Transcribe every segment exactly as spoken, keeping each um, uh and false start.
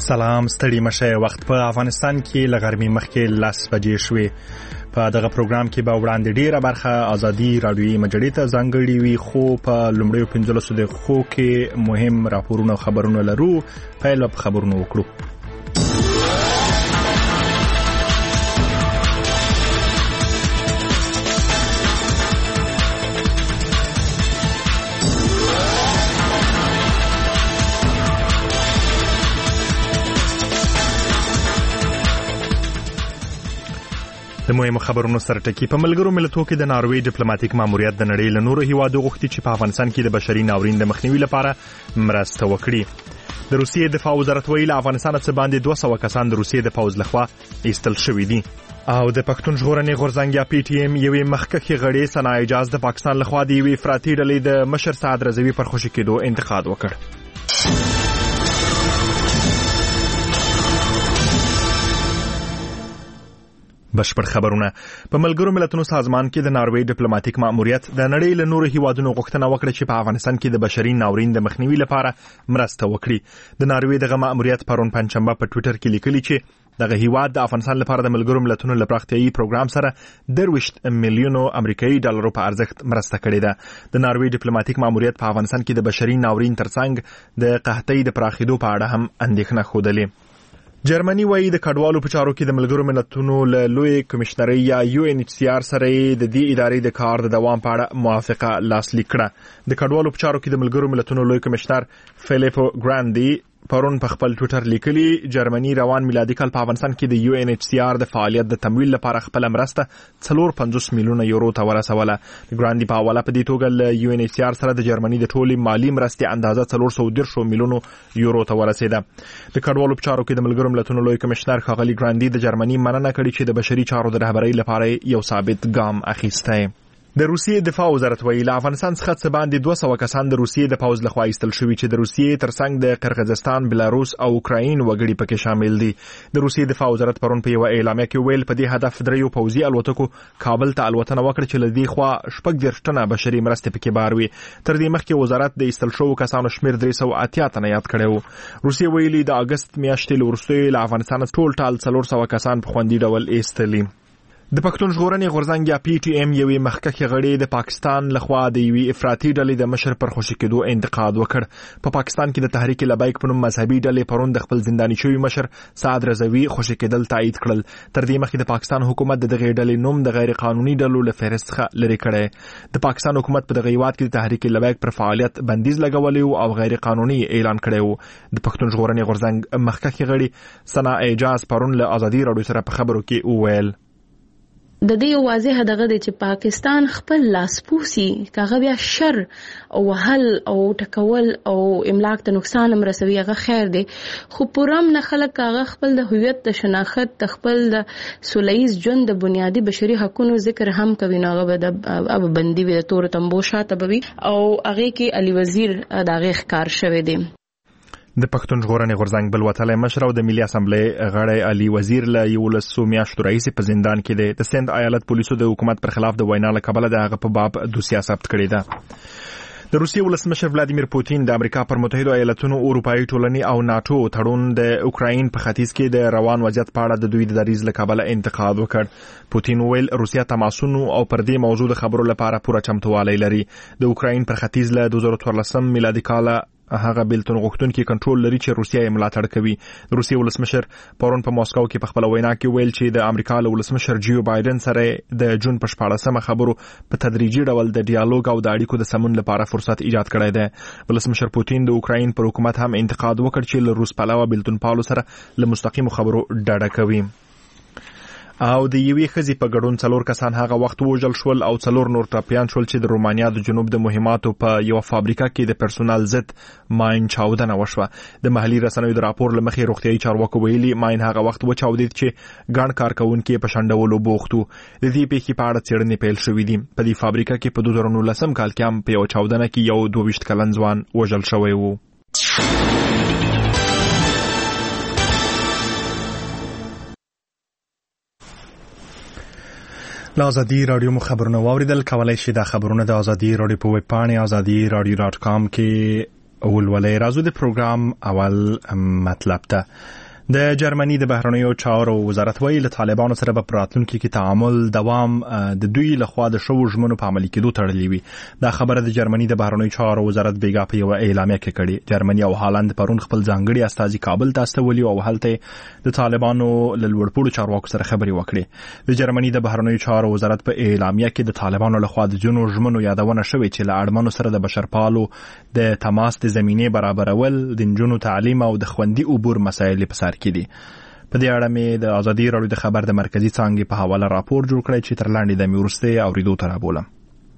سلام، ستړي مشه. وخت په افغانستان کې له غرمې مخکې لس بجې شوې. په دغه پروګرام کې به وړاندې ډیره برخه ازادي رادیوي مجلې ته ځانګړې وي، خو په لومړیو پنځلسو دقیقو کې مهم راپورونه او خبرونه لرو. پیل په خبرونو وکړو. د مهمو خبرونو سره ټکی. په ملګرو ملتونو کې د ناروې ډیپلوماټیک ماموریت د نړۍ له نورو هیوادو غوښتي چې په افغانستان کې د بشري ناورین د مخنیوي لپاره مرسته وکړي. د روسیې دفاع وزارت ویلي افغانستان څخه باندې دوه سوه کسان د روسیې د پوځ لخوا ایستل شوي دي. او د پښتون ژغورنې غورځنګ یا پی ټی ایم یوې مخکښې غړې ثنا اعجاز د پاکستان لخوا د یوې افراطي ډلې د مشر سعد رضوي پر خوشي کېدو انتقاد وکړ. بشپړ خبرونه. په ملګرو ملتونو سازمان کې د ناروې ډیپلوماټیک ماموریت د نړۍ له نورو هیوادونو غوښتنه وکړه چې په افغانستان کې د بشري ناورین د مخنیوي لپاره مرسته وکړي. د ناروې دغه ماموریت پرون پنځشنبه په ټوئیټر کې لیکلي چې دغه هیواد د افغانستان لپاره د ملګرو ملتونو له پراختیایي پروګرام سره درویشت میلیونو امریکایي ډالرو په ارزښت مرسته کړې ده. د ناروې ډیپلوماټیک ماموریت په افغانستان کې د بشري ناورین ترڅنګ د قحطۍ د پراخېدو په اړه هم اندېښنه ښودلې. جرمني وایي د کډوالو په چارو کې د ملګرو ملتونو له لوی کمشنرۍ یا یو ان ایچ سی آر سره د دې ادارې د کار د دوام په اړه موافقه لاسلیک کړه. د کډوالو په چارو کې د ملګرو ملتونو لوی کمشنر فلیپو ګراندي پرون په خپل ټوئیټر لیکلي جرمني روان میلادي کال په افغانستان کې د یو ان ایچ سی آر د فعالیت د تمویل لپاره خپل مرسته څلور پنځوس میلیونه یورو ته ورسوله. ګراندي په حواله په دې توګه له یو ان ایچ سی آر سره د جرمني د ټولي مالی مرستې اندازه څلور سوه دېرش میلیونه یورو ته ورسېده. د کډوالو په چارو کې د ملګرو ملتونو لوی کمشنر ښاغلي ګراندي د جرمني مننه کړې چې د بشري چارو د رهبرۍ لپاره یو ثابت ګام اخیستی. د روسیې دفاع وزارت ویلي له افغانستان څخه څه باندې دوه سوه کسان د روسیې د پوځ لخوا ایستل شوي چې د روسیې ترڅنګ د قرغیزستان، بلاروس او اوکراین وګړي پکې شامل دي. د روسیې دفاع وزارت پرون په یوه اعلامیه کې ویل په دې هدف دریو پوځي الوتکو کابل ته الوتنه وکړه چې له دې خوا شپږ دېرش ټنه بشري مرستې پکې بار وي. تر دې مخکې وزارت د ایستل شوو کسانو شمېر درې سوه اتیا تنه یاد کړی و. روسیې ویلي د اګست میاشتې له وروستیو له افغانستان ټول ټال څلور سوه کسان په خوندي ډول ایستلي. د پښتون ژغورنې غورځنګ یا پی ټی ایم یوې مخکښې غړې د پاکستان لخوا د یوې افراطي ډلې د مشر پر خوشي کېدو انتقاد وکړ. په پاکستان کې د تحریک لبیک په نوم مذهبي ډلې پرون د خپل زنداني شوي مشر سعد رضوي خوشي کېدل تایید کړل. تر دې مخکې د پاکستان حکومت د دغې ډلې نوم د غیر قانوني ډلو له فهرست څخه لرې کړی. د پاکستان حکومت په دغه هیواد کې د تحریک لبیک پر فعالیت بندیز لګولی او غیر قانوني اعلان کړی و. د پښتون ژغورنې غورځنګ مخکښې غړي ثنا اعجاز پرون له ازادي راډیو سره په خبرو کې وویل د دې یو واضح دغه دی چې پاکستان خپل لاسپوسي کاغه بیا شر او وهل او ټکول او املاک ته نقصان هم رسوي، هغه خیر دی، خو پورم نه خلک کاغه خپل د هویت د شناخت د خپل د سولهییز ژوند د بنیادي بشري حقوقو ذکر هم کوي. نو هغه د اب بندي وي د تور تمبو شاته بوي او هغه کې علي وزیر دغه ښکار شوی دی. د پښتون ژغورنې غورځنګ بل وتلی مشر او د ملي اسمبلۍ غړی علي وزیر له یولسو میاشتو راهیسې په زندان کې دی. د سند ایالت پولیسو د حکومت پر خلاف د وینا له کبله د هغه په باب دوسیه ثبت کړې ده. د روسیې ولسمشر ولادیمیر پوتین د امریکا پر متحدو ایالتونو، اروپایي ټولنې او ناتو تړون د اوکراین په ختیځ کې د روان وضعیت په اړه د دوی د دریځ له کبله انتقاد وکړ. پوتین ویل روسیا تماسونو او پر دې موضوع د خبرو لپاره پوره چمتووالی لري. د اوکراین پر ختیځ له دوه زره څوارلسم میلادي کاله هغه بیلتون غوښتونکي کنټرول لري چې روسیا یې ملاتړ کوي. د روسیې ولسمشر پرون په ماسکو کې په خپل وینا کې ویل چې د امریکا له ولسمشر جیو بایدن سره د جون په شپاړسمه خبرو په تدریجي ډول د ډیالوګ او د اړیکو د سمون لپاره فرصت ایجاد کړی دی. ولسمشر پوتین د اوکراین پر حکومت هم انتقاد وکړ چې له روس پلوه بیلتون پالو سره له مستقیمو خبرو ډډه کوي. او د یوې ښځې په ګډون څلور کسان هغه وخت ووژل شول او څلور نور ټپیان شول چې د رومانیا د جنوب د مهماتو په یوه فابریکه کې د پرسونل ضد ماین چاودنه وشوه. د محلي رسنیو د راپور له مخې روغتیایي چارواکو ویلي ماین هغه وخت وچاودېد چې ګڼ کارکوونکي په شنډولو بوخت وو. د دې پیښې په اړه څېړنې پیل شوې دي. په دې فابریکه کې په دوه زره نولسم کال کې هم په یوه چاودنه کې یو دوه ویشت کلن ځوان وژل شوی و. له ازادي رادیو مو خبرونه واوریدل. کولای شئ دا خبرونه د ازادي رادیو په ویب پاڼې ازادي رادیو ډاټ کام کې ولولې. راځو د پروګرام اول مطلب ته. د جرمني د بهرنیو چارو وزارت ویل له طالبانو سره په راتلونکي کې تعامل دوام د دوی لخوا د شو ژمنو په عملي کېدو تړلې وي. دا خبره د جرمني د بهرنیو چارو وزارت بیګا په یو اعلامیه کې کړې. جرمني او هالند پرون خپل ځانګړي استازي کابل ته استولي او هلته د طالبانو له لوړپوړو چارواکو سره خبرې وکړې. د جرمني د بهرنیو چارو وزارت په اعلامیه کې د طالبانو لخوا د جنو ژمنو یادونه شوې چې له اړمنو سره د بشرپالو د تماس د زمینه برابرول، د نجونو تعلیم او د خوندي عبور مسایل په سر کې دي. په دې اړه مې د ازادي راډیو د خبر د مرکزی څانګې په حواله راپور جوړ کړی چې تر لاندې د میورسته اوریدو تر ابولم.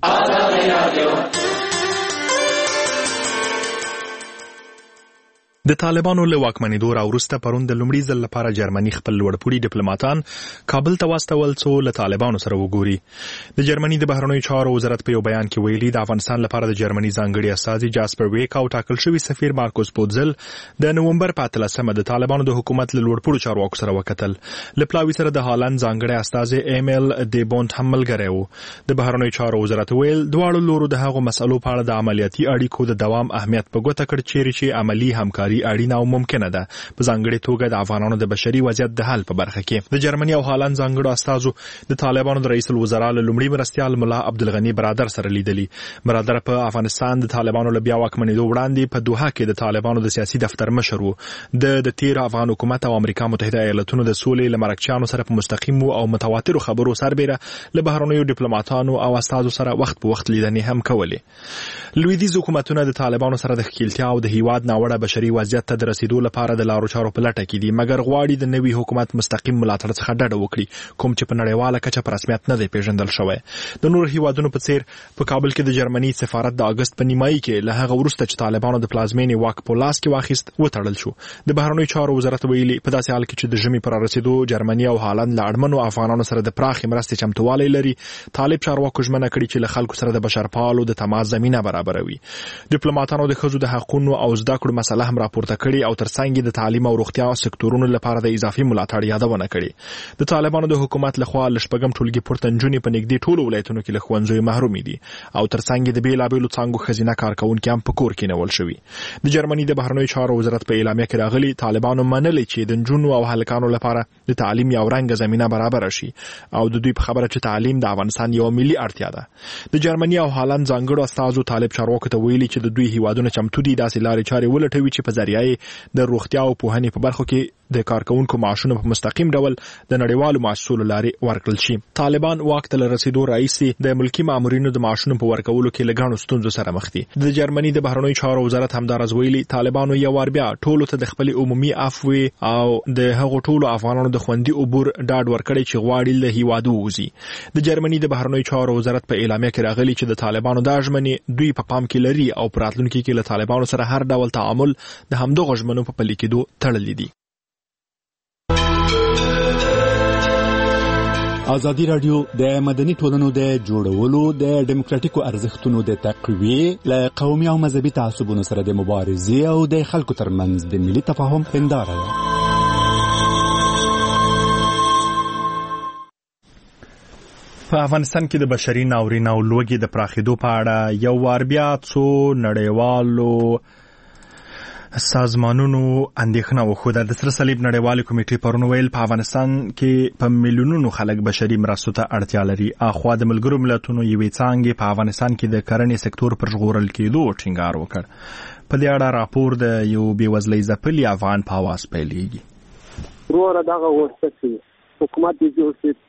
د طالبانو له واکمنېدو راوروسته پرون د لومړي ځل لپاره جرمني خپل لوړپوړي ډیپلوماټان کابل ته واستول څو له طالبانو سره وګوري. د جرمني د بهرنیو چارو وزارت په یو بیان کې ویلي د افغانستان لپاره د جرمني ځانګړي استازي جاسپر ویک او ټاکل شوی سفیر مارکوس پوتزل د نومبر په اتلسمه د طالبانو د حکومت له لوړپوړو چارواکو سره وکتل. له پلاوي سره د هالند ځانګړي استازي ایمیل دی بونت هم ملګری وو. د بهرنیو چارو وزارت ویل دواړو لورو د هغو مسلو په اړه د عملیاتي اړیکو د دوام اهمیت په ګوته کړ چیرې چې عملی همکاري اړینه او ممکنه ده په ځانګړي توګه د افغانانو د بشري وضعیت د حل په برخه کې. د جرمني او هالند ځانګړو استازو د طالبانو د رئیس الوزرا له لومړي مرستیال ملا عبدالغنی برادر سره لیدلي. برادر په افغانستان د طالبانو له بیا واکمنېدو وړاندې په دوحه کې د طالبانو د سیاسي دفتر مشر وو. د د تیر افغان حکومت او امریکا متحده ایالاتونو د سولې لمرکچانو سره په مستقیم او متواتر خبرو سربېره له بهرنیو ډیپلوماټانو او استازو سره وخت په وخت لیدنې هم کولې. لویدیځ حکومتونه د طالبانو سره د ښکیلتیا او د هیواد ناوړه بشري وضعیت ته د رسیدو لپاره د لارو چارو په لټه کې دي، مګر غواړي د نوي حکومت مستقیم ملاتړ څخه ډډه وکړي، کوم چې په نړیواله کچه په رسمیت نه دی پیژندل شوی. د نور هیوادونو په څیر په کابل کې د جرمني سفارت د اگست په نیمایي کې له هغه وروسته چې طالبانو د پلازمینې واک په لاس کې واخیست وتړل شو. د بهرنیو چارو وزارت ویلي په داسې حال کې چې د ژمي پر رسیدو جرمني او هالند له اړمنو افغانانو سره د پراخې مرستې چمتووالی لري، طالب چارواکو ژمنه کړې چې له خلکو سره د بشرپالو د تماس زمینه برابروي. ډیپلوماټانو د ښځو د حقوقو او زده کړو مسله هم راپورته کړې او ترڅنګ د تعلیم او روغتیا سکتورونو لپاره د اضافي ملاتړ یادونه کړې. د طالبانو د حکومت لخوا لشپږم ټولګي پورته نجونې په نږدې ټولو ولایتونو کې له ښوونځیو محرومې دي او ترڅنګ د بیلابیلو څانګو ښځینه کارکوونکي هم په کور کې نیول شوي. د جرمني د بهرنیو چارو وزارت په اعلامیه کې راغلي طالبانو منلي چې د نجونو او هلکانو لپاره د تعلیم یو رنګه زمینه برابر شي او د دوی په خبره چې تعلیم د افغانستان یو ملي اړتیا ده. د جرمني او هالند ځانګړو استازو طالب چارواکو ته ویلي چې د دوی هیوادونه چمتو دي داسې لارې چارې ولټوي چې په ذریعه د روغتیا او پوهنې په برخو کې د کارکونکو معاشونه په مستقیم ډول د نړیوالو معاشونو لارې ورکړل شي. طالبان واک ته رسیدو رئیسي د ملکی مامورینو د معاشونو په ورکولو کې لګانو ستونزو سره مخ دي. د جرمني د بهرنیو چارو وزارت همدارز ویلي طالبانو یو ور بیا ټولو ته د خپل عمومي عفو او د هغو ټولو افغانانو د خوندي عبور ډاډ ورکړي چې غواړي له هیوادو وځي. د جرمني د بهرنیو چارو وزارت په اعلامیه کې راغلي چې د طالبانو د ژمنې دوی په پام کې لري او په راتلونکي کې له طالبانو سره هر ډول تعامل د همدغه ژمنو په پلي کېدو تړلي دي. ازادي راډیو د مدني ټولنو د جوړولو د ډیموکراټیکو ارزښتونو د تقویې له قومي او مذهبي تعصبونو سره د مبارزې او د خلکو ترمنځ د ملي تفاهم هنداره ده. په افغانستان کې د بشري ناورین او لوږې د پراخېدو په اړه یو وار بیا څو نړیوالو سازمانونو اندېښنه وښوده. د سره صلیب نړیوالې کمیټې پرون ویل په افغانستان کې په میلیونونو خلک بشري مرستو ته اړتیا لري. اخوا د ملګرو ملتونو یوې څانګې په افغانستان کې د کرنې سکتور پر ژغورل کېدو ټینګار وکړ. په دې اړه راپور د یو بېوزلۍ ځپلي افغان په اواز پیلېږي. وروره دغه غوښتنه چې حکومت دې جوړ شي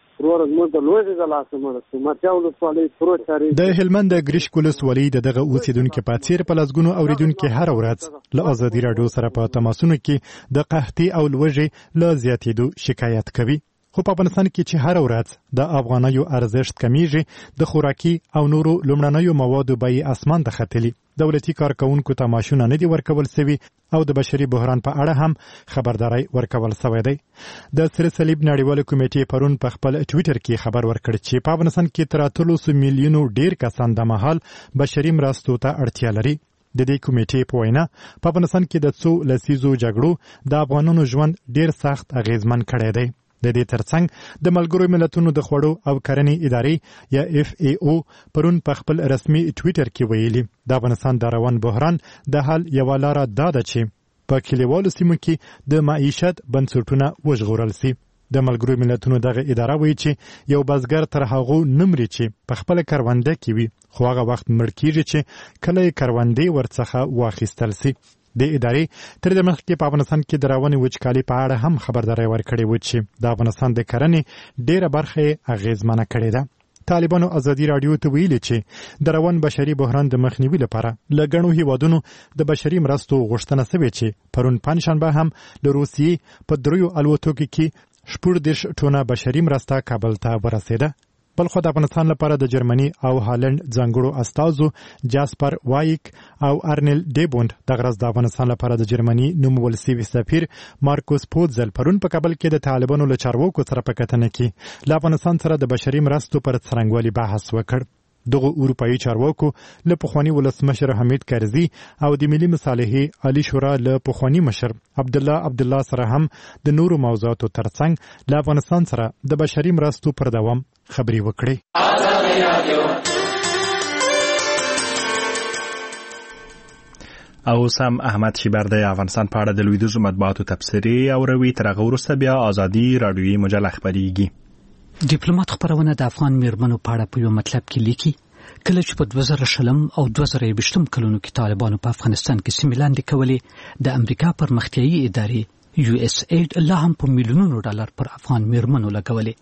د هلمند د ګریشک ولسوالۍ د دغه اوسیدونکو په څیر په لسګونو اوریدونکو هر ورځ له ازادي راډیو سره په تماسونو کې د قحطۍ او لوږې له زیاتېدو شکایت کوي. خو په افغانستان کې چې هر ورځ د افغانیو ارزښت کمیږي، د خوراکي او نورو لومړنیو موادو بیې اسمان ته ختلي، دولتي کارکونکو ته معاشونه نه دي ورکول سوي او د بشري بحران په اړه هم خبرداري ورکول سوی دی. د سره صلیب نړیواله کمیټې پرون په خپل ټویټر کې خبر ورکړ چې په افغانستان کې تر اتلس میلیونو ډیر کسان د مهال بشري مرستو ته اړتیا لري. د دې کمیټې په وینا په افغانستان کې د څو لسیزو جګړو د افغانانو ژوند ډیر سخت اغیزمن کړی دی. د دې ترڅنګ د ملګرو ملتونو د خوړو او کرنې ادارې یا اف ای او پرون په خپل رسمي ټویټر کې ویلي د افغانستان د روان بحران د حل یوه لاره دا ده چې په کلیوالو سیمو کې د معیشت بنسټونه وژغورل سي. د ملګرو ملتونو دغه اداره وایي چې یو بزګر تر هغو نه مري چې په خپله کرونده کې وي، خو هغه وخت مړ کیږي چې کله یې کروندې ورڅخه واخیستل سي. د ادارې تر دې مخکې په افغانستان کې د روانې وچکالۍ په اړه هم خبرداری ورکړې وه چې د افغانستان د کرنې ډېره برخه یې اغېزمنه کړې ده. طالبانو ازادي راډیو ته ویلي چې د روان بشري بحران د مخنیوي لپاره له ګڼو هیوادونو د بشري مرستو غوښتنه سوې چې پرون پنجشنبه هم له روسیې په دریو الوتکو کې شپږ دېرش ټونه بشري مرسته کابل ته ورسېده. بلخو د افغانستان لپاره د جرمني او هالند ځانګړو استازو جاسپر وایک او ارنل ډیبوند دغه ورځ د افغانستان لپاره د جرمني نومول سوي سفیر مارکوس پوتزل پرون په کابل کې د طالبانو له چارواکو سره په کتنه کې له افغانستان سره د بشري مرستو پر څرنګوالي بحث وکړ. دغه اروپایي چارواکو له پخواني ولسمشر حمید کرزي او د ملي مصالحې علي شورا له پخواني مشر عبد الله عبد الله سره هم د نورو موضوعاتو ترڅنګ له افغانستان سره د بشري مرستو پر دوام خبري وکړي. او سم احمد شیبر د افغانستان په اړه د لویدیځو مطبوعاتو تبصرې او روي تر هغه وروسته بیا ازادي راډیويي مجله خبريږي. ډیپلوماټ خبرونه د افغان میرمنو په اړه په یو مطلب کې لیکي کله چې په دوه زره شلم او دوه زره یوویشتم کلونو کې طالبانو په افغانستان کې سیمې لاندې کولې د امریکا پرمختیایي ادارې یو اس ایډ لا هم په میلیونونو ډالر پر افغان میرمنو لګولې.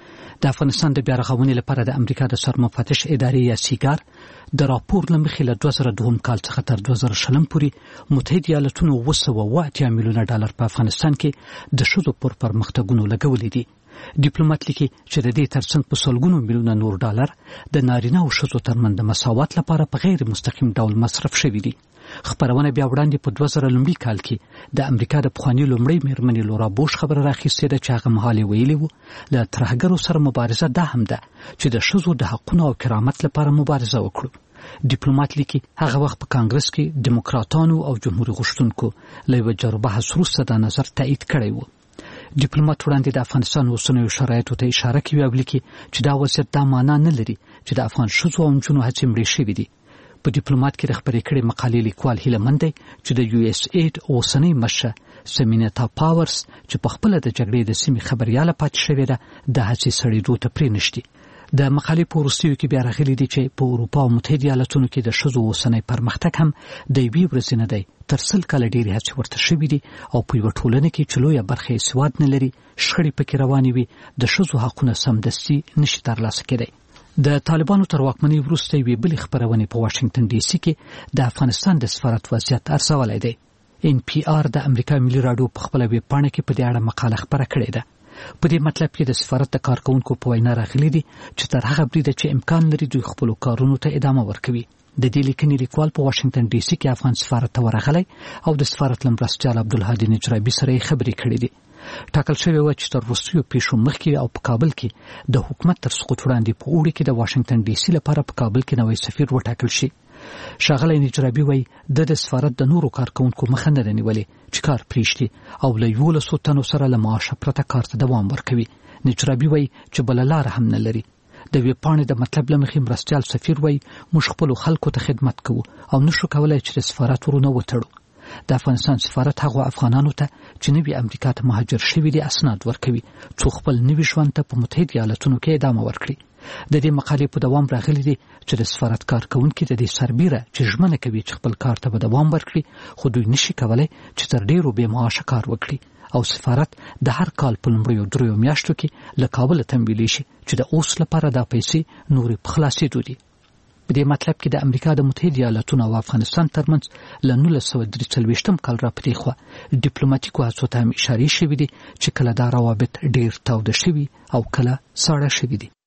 د افغانستان د بیا رغونې لپاره د امریکا د سرمفتش ادارې یا سیګار د راپور له مخې له دوه زره دوهم کال څخه تر دوه زره شلم پورې متحده ایالاتونو اوه سوه اوه اتیا میلیونه ډالر په افغانستان کې د ښځو پر پرمختګونو لګولې دي. ډیپلوماټ لیکي چې د دې ترڅنګ په سلګونو میلیونه نور ډالر د نارینه او ښځو ترمنځ د مساوات لپاره په غیر مستقیم ډول مصرف شوي دي. خبرونه بیا وړاندې په دوه زره لومړي کال کې د امریکا د پخواني لومړۍ میرمنې لورا بوش خبره راخیستې ده چې هغه مهال یې ویلي وو له ترهګرو سره مبارزه دا هم ده چې د ښځو د حقونو او کرامت لپاره مبارزه وکړو. ډیپلوماټ لیکي هغه وخت په کانګرس کې دیموکراتانو او جمهوریت غوښتونکو له یوه جربحث وروسته دا نظر تایید کړی و. ډیپلوماټ وړاندې د افغانستان اوسنیو شرایطو ته اشاره کوي او لیکي چې دا وضعیت دا معنا نه لري چې د افغان ښځو او نجونو هڅې مړې شوي دي. په ډیپلوماټ کې د خبرې کړې مقالې لیکوال هیله مند دی چې د یو اس ایډ اوسنۍ مشره سمینتا پاورز چې په خپله د جګړې د سیمې خبریاله پاتې شوې ده د هڅې سړېدو ته پرېنښتي. د مقالې په وروستیو کې بیا راغلي دي چې په اروپا او متحده ایالاتونو کې د ښځو اوسنی پرمختګ هم د یوې ورځې نه دی تر سل کاله ډېرې هڅې ورته شوي دي او په یوه ټولنه کې چې لویه برخه یې سواد نه لري، شخړې پکې روانې وي، د ښځو حقونه سمدستي نشي ترلاسه کېدی. د طالبانو تر واکمنۍ وروسته یوې بلې خپرونې په واشنګټن ډي سي کې د افغانستان د سفارت وضعیت ارزولی دی. ان پی آر د امریکا ملي راډیو په خپله ویبپاڼه کې په دې اړه مقاله خپره کړې ده. په دې مطلب کې د سفارت د کارکونکو په وینا راغلي دي چې تر هغه بریده چې امکان لري دوی خپلو کارونو ته ادامه ورکوي. د دې لیکنې لیکوال په واشنګټن ډي سي کې افغان سفارت ته ورغلی او د سفارت له مرستیال عبدالهادي نجرابي سره یې خبرې کړې دي. ټاکل شوې وه چې تر وروستیو پیښو مخکې او په کابل کې د حکومت تر سقوط وړاندې په اوړي کې د واشنګټن ډي سي لپاره په کابل کې نوی سفیر وټاکل شي. ښاغلی نجرابي وایي د د سفارت د نورو کارکونکو مخه نه ده نیولې چې کار پرېږدي او له یولسو تنو سره له معاشه پرته کار ته دوام ورکوي. نجرابي وایي چې بله لاره هم نه لري. د ویبپاڼې د مطلب له مخې مرستیال سفیر وایي موږ خپلو خلکو ته خدمت کوو او نشو کولی چې د سفارت ورونه وتړو. د افغانستان سفارت هغو افغانانو ته چې نوي امریکا ته مهاجر شوي دي اسناد ورکوي څو خپل نوي ژوند ته په متحده ایالتونو کې ادامه ورکړي. د دې مقالې په دوام راغلي دي چې د سفارت کارکونکي د دې سربیره چې ژمنه کوي چې خپل کار ته به دوام ورکړي خو دوی نشي کولی چې تر ډیرو بې معاشه کار وکړي او سفارت د هر کال په لومړیو دریو میاشتو کې له کابله تمویلی شي چې د اوس لپاره دا پیسې نورې په خلاصېدو دي. په دې مطلب کې د امریکا د متحده ایالاتونو او افغانستان ترمنځ له نولس سوه درې څلوېښتم کال راپدې خوا ډیپلوماټیکو هڅو ته هم اشارې شوي دي چې کله دا روابط ډېر تاوده شوي او کله ساړه شوي دي.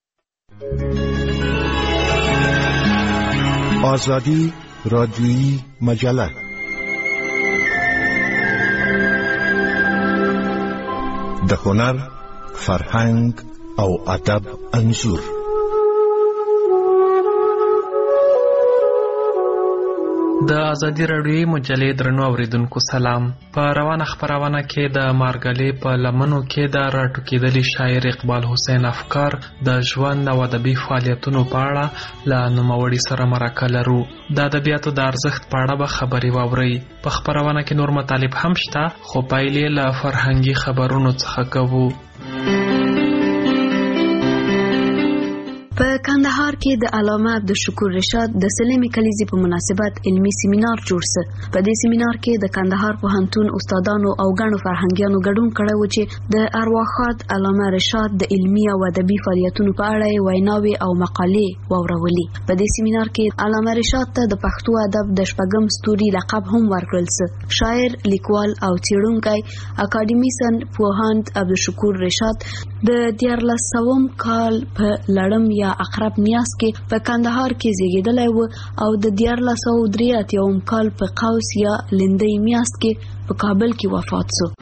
آزادی رادیویی مجله د هنر، فرهنګ او ادب انځور د ازادي راډیوي مجلې درنو اوریدونکو سلام. په روانه خبرونه کې د مارګلې په لمنو کې د راټوکېدلي شاعر اقبال حسین افکار د ژوند او ادبي فعالیتونو په اړه له نوموړي سره مرکه لرو. د ادبیاتو د ارزښت په اړه به خبرې واورئ. په خبرونه کې نور مطالب هم شته، خو پایلې له فرهنګي خبرونو څخه کوو. په کندهار کې د علامه عبدالشکور رشاد د سلمې کلیزې په مناسبت علمي سیمینار جوړ شو. په دې سیمینار کې د کندهار پوهنتون استادانو او ګڼو فرهنګیانو ګډون کړی و چې د ارواښاد علامه رشاد د علمي او ادبي فعالیتونو په اړه ویناوي او مقالې واورولې. په دې سیمینار کې علامه رشاد ته د پښتو ادب د شپږم ستوري لقب هم ورکړل شو. شاعر، لیکوال او څېړونکی اکاډمیسن پوهاند عبدالشکور رشاد د دیارلس سوم کال په لړم یا اقرب نیاز کې په کندهار کې زیږیدلی و او د دیارلس سوه درې اتیاوم کال په قوس یا لندۍ میاشت کې په کابل کې وفات شو.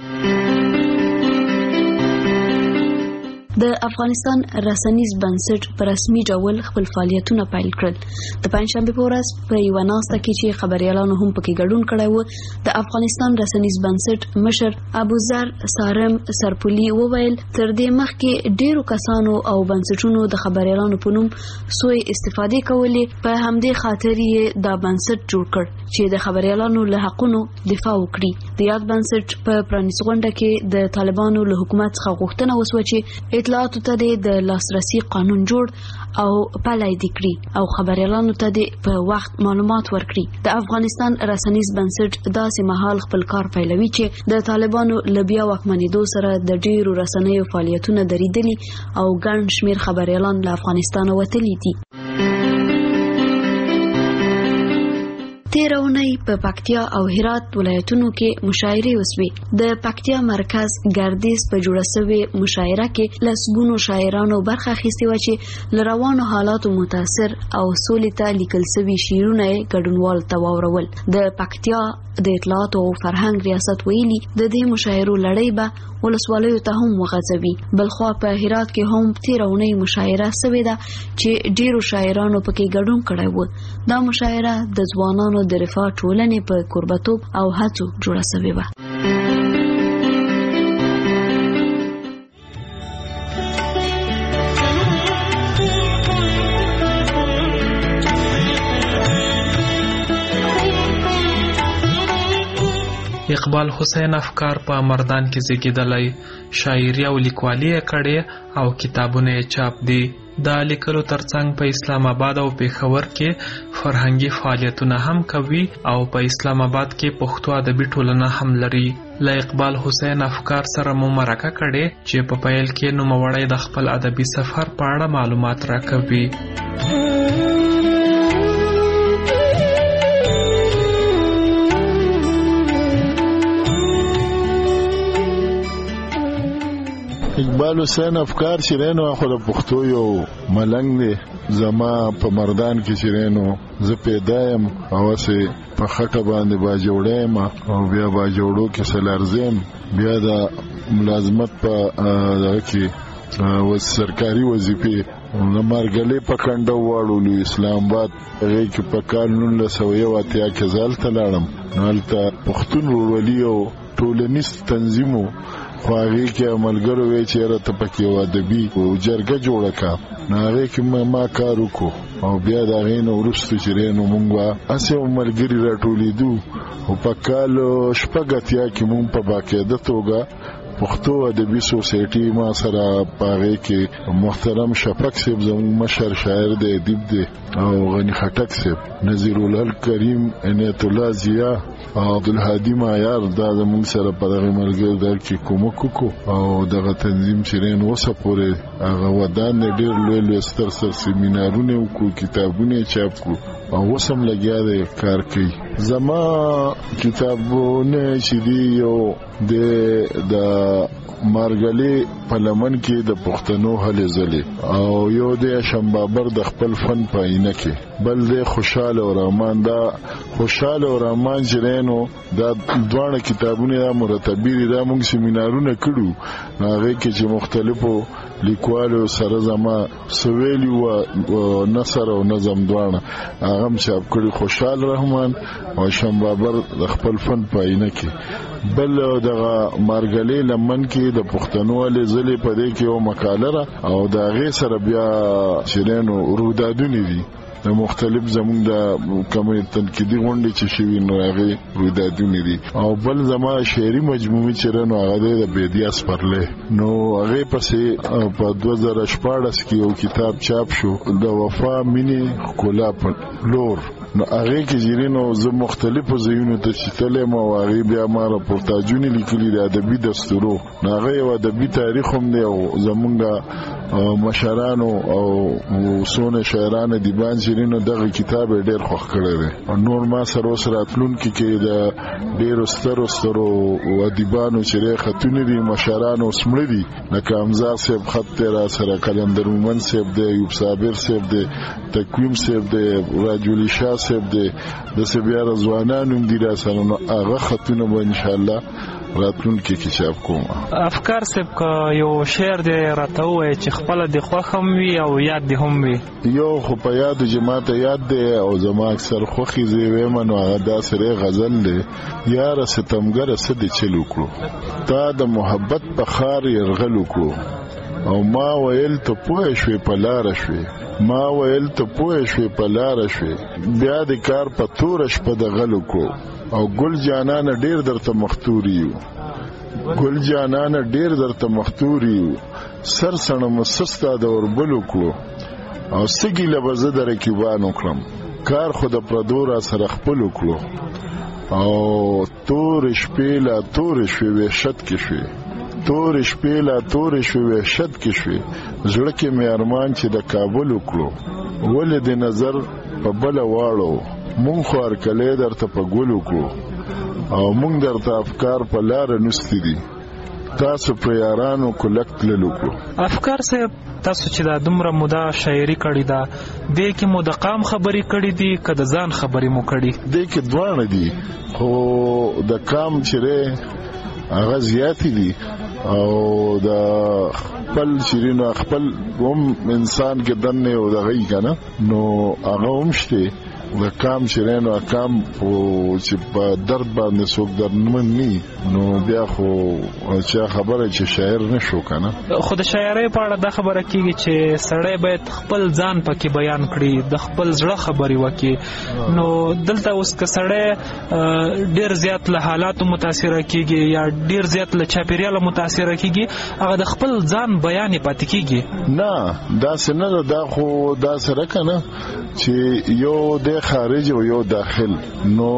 د افغانستان رسنیز بنسټ په رسمي ډول خپل فعالیتونه پیل کړل. د پنځشنبه په ورځ په یوه ناسته کې چې خبریالانو هم پکې ګډون کړی و، د افغانستان رسنیز بنسټ مشر ابوذر سارم سرپولي وویل تر دې مخکې ډیرو کسانو او بنسټونو د خبریالانو په نوم سوء استفادې کولې، په همدې خاطر یې دا بنسټ جوړ کړ چې د خبریالانو له حقونو دفاع وکړي. د یاد بنسټ په پرانیست غونډه کې د طالبانو له حکومت څخه غوښتنه وسوه چې اطلاعاتو ته د لاسرسي قانون جوړ او پلی دی کړي او خبریالانو ته په وخت معلومات ورکړي. د افغانستان رسنیز بنسټ داسې مهال خپل کار پیلوي چې د طالبانو له بیا واکمنېدو سره د ډیرو رسنیو فعالیتونه دریدلي او ګڼ شمېر خبریالان له افغانستانه وتلي دي. تیره اونۍ په پکتیا او هرات ولایتونو کې مشاعرې وسوې. د پکتیا مرکز ګردیز په جوړه شوې مشاعره کې لسګونو شاعرانو برخه اخیستې وه چې له روانو حالاتو متاثر او سولې ته لیکل شوي شعرونه یې ګډونوالو ته واورول. د پکتیا د اطلاعاتو او فرهنګ ریاست ویلي د دې مشاعرو لړۍ به ولسوالیو ته هم وغځوي. بلخوا په هرات کې هم تیره اونۍ مشاعره شوې ده چې ډیرو شاعرانو پکې ګډون کړی و. دا مشاعره د ځوانانو د رفاه ټولنې په کوربتوب او هڅو جوړه شوې وه. اقبال حسین افکار په مردان کې زیږیدلی، شاعري او لیکوالي یې کړې او کتابونه یې چاپ دي. د لیکلو ترڅنګ په اسلام آباد او پېښور کې فرهنګي فعالیتونه هم کوي او په اسلام آباد کې پښتو ادبي ټولنه هم لري. له اقبال حسین افکار سره مو مرکه کړې چې په پیل کې نوموړی د خپل ادبي سفر په اړه معلومات راکوي. اقبال حسین افکار چې رینو خو د پښتو یو ملنګ دی. زما په مردان کې چې رینو زه پیدا یم او هسې په خټه باندې باجوړی یم او بیا باجوړو کې سلارزیم، بیا د ملازمت په دغه کې سرکاري وظیفې د مارګلې په کنډه واړولو اسلام آباد. هغې کې په کال نولس سوه یو اتیا کې زه هلته لاړم. نو هلته پښتون ورورولي او ټولنیز تنظیم و، خو هغې کې ملګرو وی چې یاره ته پکې یو ادبي جرګه جوړه کړه. نو هغې کې ما کار وکړو او بیا د هغې نه وروسته چې دی نو موږ به هسې یو ملګري راټولېدو او په کال شپږ اتیا کې موږ په باقاعده توګه پښتو ادبي سوسایټي ما سره په هغې کې محترم شفق صاحب زموږ مشر شاعر دی، ادیب دی، او غني خټک صاحب، نظیر الحق کریم، عنایت الله ضیا او عبدالهادي معیار، دا زموږ سره په دغه ملګرو در کې کومک وکړو او دغه تنظیم چې رین اوسه پورې هغه ودان دی ډېر لوی لوی ستر ستر سیمینارونه وکړو، کتابونه یې چاپ کړو او اوس هم لګیا دی کار کوي. زما کتابونه چې دي یو د مارګلې په لمن کې د پښتنو هلې ځلې او یو د شمبابر د خپل فن په عینه کې، بل د خوشاله او رحمان. دا خوشاله او رحمان جرینو دا دواړه کتابونه دا مرتبی دي. دا موږ سیمینارونه کړو هغه کې چې مختلفو لیکوالو سره زما سویلی و نثر او نظم دواړه هغه چاپ کړي. خوشاله رحمان او شمبابر د خپل فن پاینه کې بل دغه مارګلې لمن کې د پښتنو له ځلې په دې کې او مقاله او دا غي سره بیا شیرینو رودادونه دي د مختلف زمون د کومې تنقیدي غونډې چې شوي نو هغه رودادونه دي او بل زما شعري مجموعه چرنو هغه د بيدیا سپرلې نو هغه پسې په دوه زره شپاړس کې یو کتاب چاپ شو د وفا مینی کولا په لور نو هغه کې جیرینو زه مختلفو ځایونو ته چتلې ما هغه بیا ما راپورتاجونه لیکلي د ادبي دستورو نو هغه یو ادبي تاریخ هم دی او زمونږ مشرانو او سونه شاعرانو دی باندې جیرینو دغه کتاب ډېر خوښ کړی دی او نور ما سره سره اتلونکو کې د ډېر سترو سترو ادیبانو چې خطونه دي مشرانو سمړي دي لکه امزا صاحب خط تیرا سره کلندر مومن صاحب دی ایوب صابر صاحب دی تقویم صاحب دی راجولی شاه صاحب دی د سبیا رضوانانو دی را سره نو هغه خطونه به ان شاء الله راتلون کې کې چاپ کوم. افکار صاحب کا یو شعر دی راته وای چې خپل د خوخم وی او یاد دی هم وی یو خو په یاد جماعت یاد دی او زما اکثر خوخي زی ویم نو دا سره غزل دی یار ستمګر سد چلو کړو تا د محبت په خار يرغلو کړو او ما ویل ته پوه شوې په لار شوې ما ویل ته پوه شوې په لار شوې بیا د کار په تورش په د غلو کړو او ګل جانان ډیر درته مختوري ګل جانان ډیر درته مختوري سر سره مسستا د وربلو کړو او سګي لبزه در رکیبانو کړم کار خود پردور سره خپل کړو او تور شپې لا تور شوې وحشت کې شوې تور شپې لا تور شوې وحشت کې شوې زړه کې مې ارمان چې د کابل وکړو ولې د نظر په بل واړو مونږ خو ارکلې درته په ګلو کو او مونږ درته افکار په لار نستی دي تاسو په یارانو کولکت للو کو. افکار صاحب تاسو چې دا دومره مودا شاعري کړی دا د کې مو د قام خبري کړی دي که د ځان خبري مو کړی د کې دوانه دي خو د قام چیرې هغه زیاتی دي او د خپل شیرینو خپل هم انسان کې دنه او دغه کنه نو هغه هم شته د کام شیرینو کام او چې په درد باندې څوک درمن ني نو بیا خو چې خبره چې شاعر نشو کنه خو د شاعرۍ په اړه دا خبره کیږي چې سړی باید خپل ځان پکې بیان کړي د خپل زړه خبري وکړي نو دلته اوس که سړی ډیر زیات له حالاتو متاثر کیږي یا ډیر زیات له چاپیریال متاثر کیږي هغه د خپل ځان بیان پاتې کیږي نه دا څنګه دا خو دا سره کنه چې یو د خارج او یو داخل نو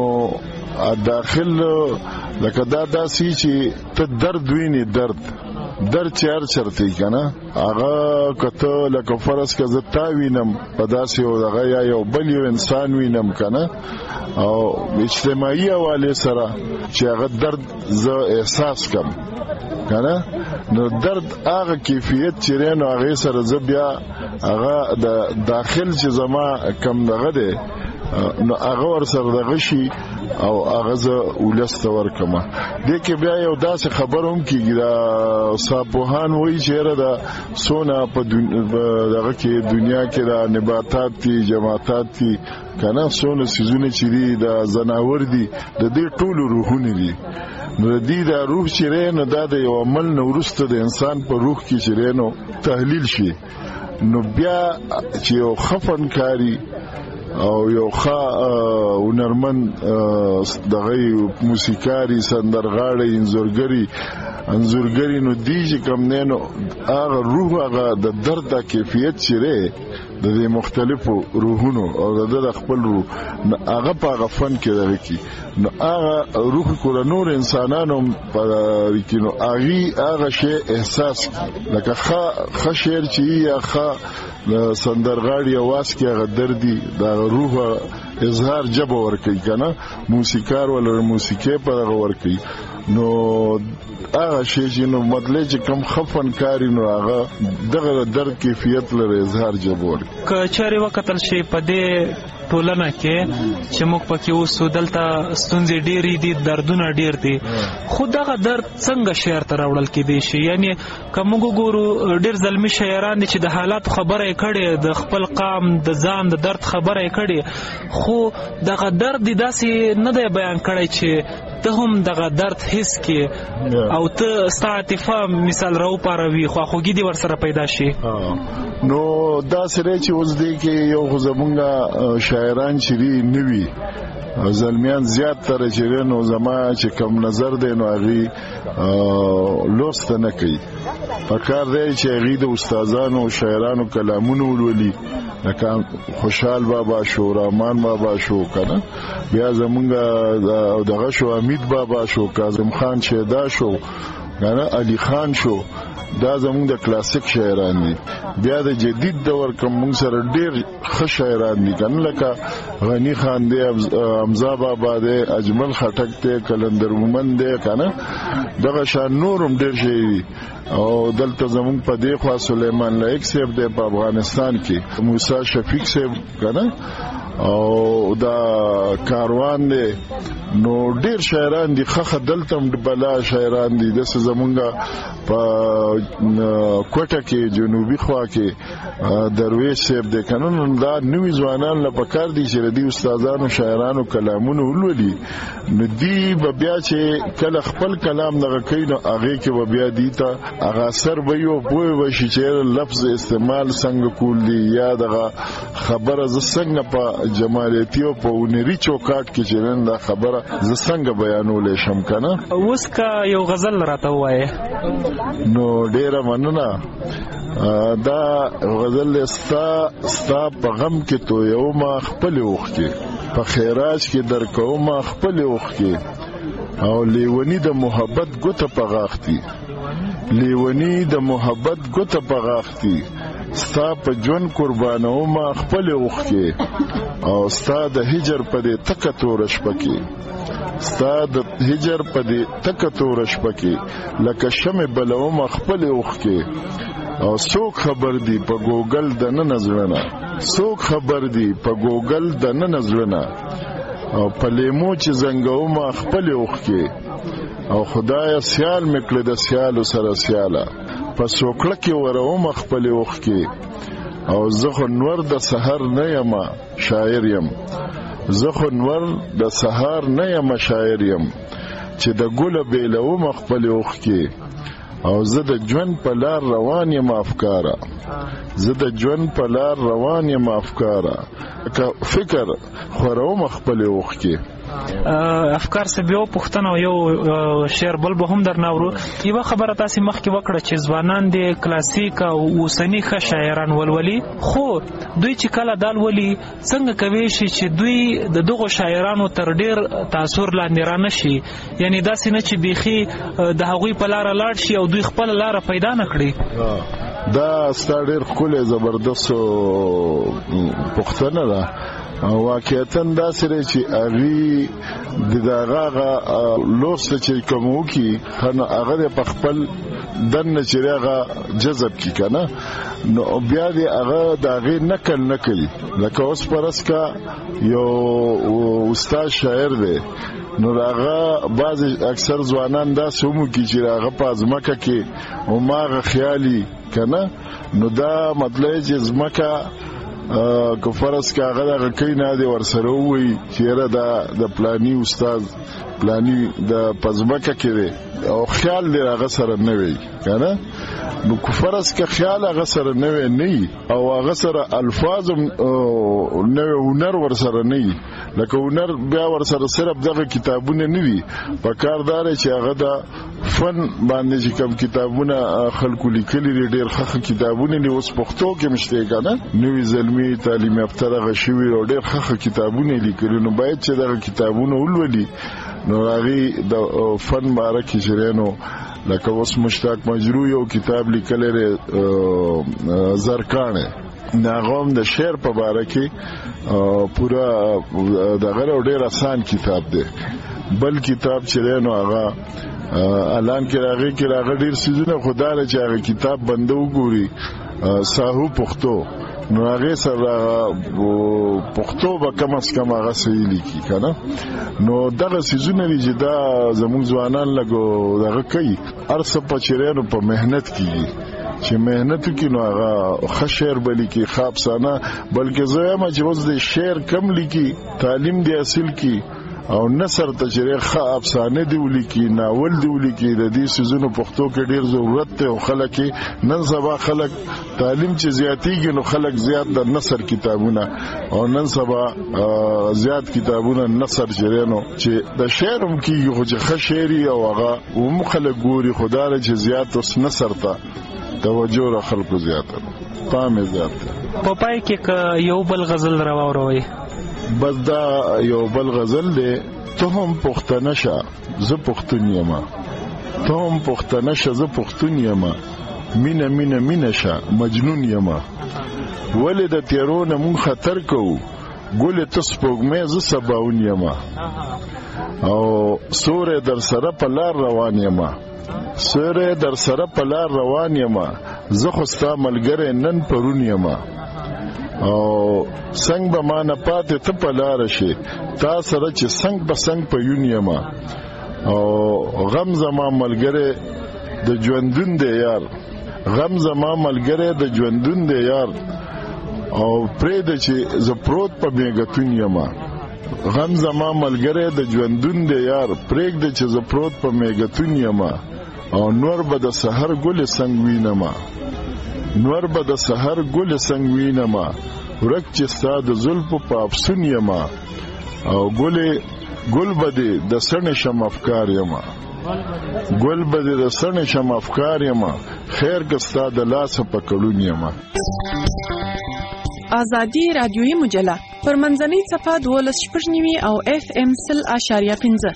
داخل لکه دا داسي چې ته درد ویني درد در چار چرته کنه هغه کته لکه فرض که زتا وینم په داسې او دغه یا یو بل یو انسان وینم کنه او اجتماعي حواله سره چې هغه درد ز احساس کم کنه نو درد هغه کیفیت چې رینو هغه سره ز بیا هغه د داخل چې زما کم دغه ده نو هغه ور سره دغه شي او هغه ز ولست ورکمه د کې بیا یو داسې خبروم کیږي دا صاحبوهان وایي چې را د سونا په دغه کې دنیا کې د نباتات دي جماعتات دي کنه سونه سيزونه چې دي د زناور دي د دې ټولو روحونه دي نو د دې د روح چې رینو دا د یو عمل نو ورسته د انسان په روح کې چې رینو تحلیل شي نو بیا چې یو خفن کاری او یو ښه هنرمن دغه موسیقاري سندرغاړي انځورګري انځورګري نو دی چې کوم نه نو هغه روح هغه د درد د کیفیت چیرې د دې مختلفو روحونو او د خپل روح هغه په هغه فن کې دغه کی نو هغه روح کول نور انسانانو په کینو هغه هغه شی احساس لکه ښه شعر چې یا ښه سندرغاړي आवाज کې هغه دردي د روح اظهار جبه ور کوي کنه موسیقار ولر موسیقي په هغه ور کوي نو هغه شی چې نو مطلب چې کم خفن کاری نو هغه دغه درد کیفیت لري اظهار جبه ور ک چاري وکتل شي په دې ټولنه کې چې موږ پکې اوسو دلته ستونزې ډېرې دي، دردونه ډېر دي، خو دغه درد څنګه شعر ته راوړل کېدی شي؟ یعنی که موږ وګورو ډېر زلمي شاعران دي چې د حالاتو خبره یې کړې، د خپل قام د ځان د درد خبره یې کړې، خو دغه درد دې داسې نه دی بیان کړی چې ته هم دغه درد حس کې او ته ستا عاطفه مثال راوپاروي، خواخوږي دې ورسره پیدا شي. نو دا سره چې اوس دی کې یو خو زمونږ شاعران چې دي نوي زلمیان زیات تر چې نو زما چې کم نظر دی نو هغې لوست نه کوي. پکار دی چې هغې د استادانو شاعرانو کلامونه ولولي، لکه خوشحال بابا شو، رحمان بابا شو کنه، بیا زمونږ دغه شو حمید بابا شو، کاظم خان شیدا شو کنه، علی خان شو، دا زمونږ د کلاسیک شاعران دي. بیا د جدید دور کوم موږ سره ډېر ښه شاعران دي کنه، لکه غنی خان دی، حمزه بابا دی، اجمل خټک دی، کلندر مومن دی کنه، دغه شان نورم ډېر شي دي. او دلته زمونږ په دې خوا سلیمان لایق صاحب دی په افغانستان کې، موسی شفیق صاحب کنه، او دا کاروان دی. نو ډیر شاعران دي خخه دلته بلا شاعران دي. د زمونږه په کوټه کې جنوبي خوا کې درویش صاحب دی کنه. دا نوې ځوانان له پکار دي چې د استادانو شاعرانو کلامونه ولولي، نو دی به بیا چې کله خپل کلام دغه کوي نو هغه کې به بیا دی ته هغه اثر به یو پوه وشي چې لفظ استعمال څنګه کول دي، یا دغه خبره ز څنګه په جمالیتی او په ونری چوکاټ کې چې نن دا خبره ز څنګه بیانول شم کنه. اوس کا یو غزل راته وایي. نو ډیره مننه. دا غزل ستا ستا په غم کې تو یو ما خپل اوخ کې، په خیراج کې در کوم خپل اوخ کې، او لیونی د محبت ګوته په غاختي، لیونی د محبت ګوته په غاختي، ستا په جون قربانو ما خپل اوخ کې، او ستا د هجر په دې تکه تور شپه کې، ستا د هجر په دې تکه تور شپه کې، لکه شمع بلو ما خپل اوخ کې، او څوک خبر دی په ګوګل د نه نظرنا، څوک خبر دی په ګوګل د نه نظرنا، او په لیمو چې زنګو ما خپل اوخ کې، او خدای سیال میکړه د سیالو سره سیاله، په سوکړه کې وروم خپل اوخ کې، او زه نور د سحر نه یم شاعر یم، زه نور د سحر نه یم شاعر یم، چې د ګل بیلوم خپل اوخ کې، او زه د ژوند په لار روان یم افکاره، زه د ژوند په لار روان یم افکاره، که فکر خوروم خپل اوخ کې. افکار څه بیا پوښتنه یو شعر بل به هم درناورو. یوه خبره تاسې مخکې وکړه چې ځوانان د کلاسیک او اوسني ښه شاعران ولولي، خو دوی چې کله دا لولي څنګه کوي شي چې دوی د دغو شاعرانو تر ډیر تاثر لاندې را نه شي؟ یعنی داسې نه چې بیخي د هغوی په لاره لاړ شي او دوی خپله لاره پیدا نه کړي. دا ستا ډیر ښکلی زبردست پوښتنه ده. واقعیتا دا سره چې هغه د دغه لوست چې کومو کی خنه هغه په خپل دنه چې هغه جذب کی کنه، نو بیا دی هغه دغه نقل نه کوي. لکه اوس پرس کا یو استاد شاعر دی، نو هغه بعض اکثر ځوانان دا سمو کی چې هغه په ځمکه کې او ماغه خیالي کنه، نو دا مطلب چې ځمکه که فرض که هغه دغه کوي نه دی ورسره ووایي چې یاره دا د پلانی استاد پلانی د پزمکه کې دی او خیال دی هغه سره نه وي کنه، نو که فرض که خیال هغه سره نه وي نه او هغه سره الفاظ نه هنر ورسره نه، لکه هنر بیا ورسره صرف دغه کتابونه نه دي، په کار دار چې هغه د فن باندې چې کوم کتابونه خلکو لیکلي دي ډېر ښه کتابونه دي، اوس پښتو کې مشته کنه نوې زلمی تعلیم یافته غشوي او ډېر ښه کتابونه لیکلي، نو باید چې دغه کتابونه ولولي. نو هغه د فن باره کې شرینو لکه اوس مشتاق مجروح یو کتاب لیکلی دی زرکانه، ناغوم د شعر په باره کې پورا دغه ډېر آسان کتاب دی. بل کتاب چې دی نو هغه اعلان کې راغی کې راغی ډېر سيزونه خدای چې هغه کتاب بنده وګوري ساهو پښتو نو هغه سره پښتو به کم از کم هغه صحیح لیکي کنه. نو دغه سيزونه چې دا زموږ ځوانان لګو دغه کوي ارسه په چیرېنو په مهنت کیږي چې مهنت کې نو هغه ښه شعر بلی کې خاصانه بلکې زما چې اوس د شعر کم لیکي تعلیم دی اصل کې او نثر ته چې ښه افسانه دی ولیکي ناول دی ولیکي د دې سيزونو پښتو کې ډیر ضرورت ته او خلک نن سبا خلک تعلیم چې زیاتیږي نو خلک زیات د نثر کتابونه او نن سبا زیات کتابونه نثر جوړینو چې د شعر هم کیږي خو چې ښه شعري او هغه هم خلک ګوري خدای چې زیات اوس نثر ته توجه را خلکو زیاته پام زیات په پای کې یو بل غزل راووروي بس دا یو بل غزل دی ته هم پښتنه شه زه پښتون یم ته هم پښتنه شه زه پښتون یم مینه مینه مینه شه مجنون یم ولې د تیرونه مون خطر کوو ګل ته سپوږمۍ زه سباون یم او سورې در سره په لار روان یم سورې در سره په لار روان یم زه خو ستا ملګری نن پرون یم او څنګه به ما نه پاتې ته په لار شي تا سره چې څنګه به څنګه په یون یم او غم زما ملګری د ژوندون دی یار غم زما ملګری د ژوندون دی یار او پرې د چې ز پروت په میګتون یم غم زما ملګری د ژوندون دی یار پرې د چې ز پروت په میګتون یم او نور به د سحر ګل څنګه وینم نور به د سحر ګل څنګه وینم ورک چې ستا د زلفو په افسون یم او ګل ګل به د سن شم افکار یم ګل به د سن شم افکار یم خیر که ستا د لاس په کړون یم. آزادی رادیویی مجله پر منځنۍ صفحه دولس شپږ نیوي او اف ام سل اشاریه پنځه.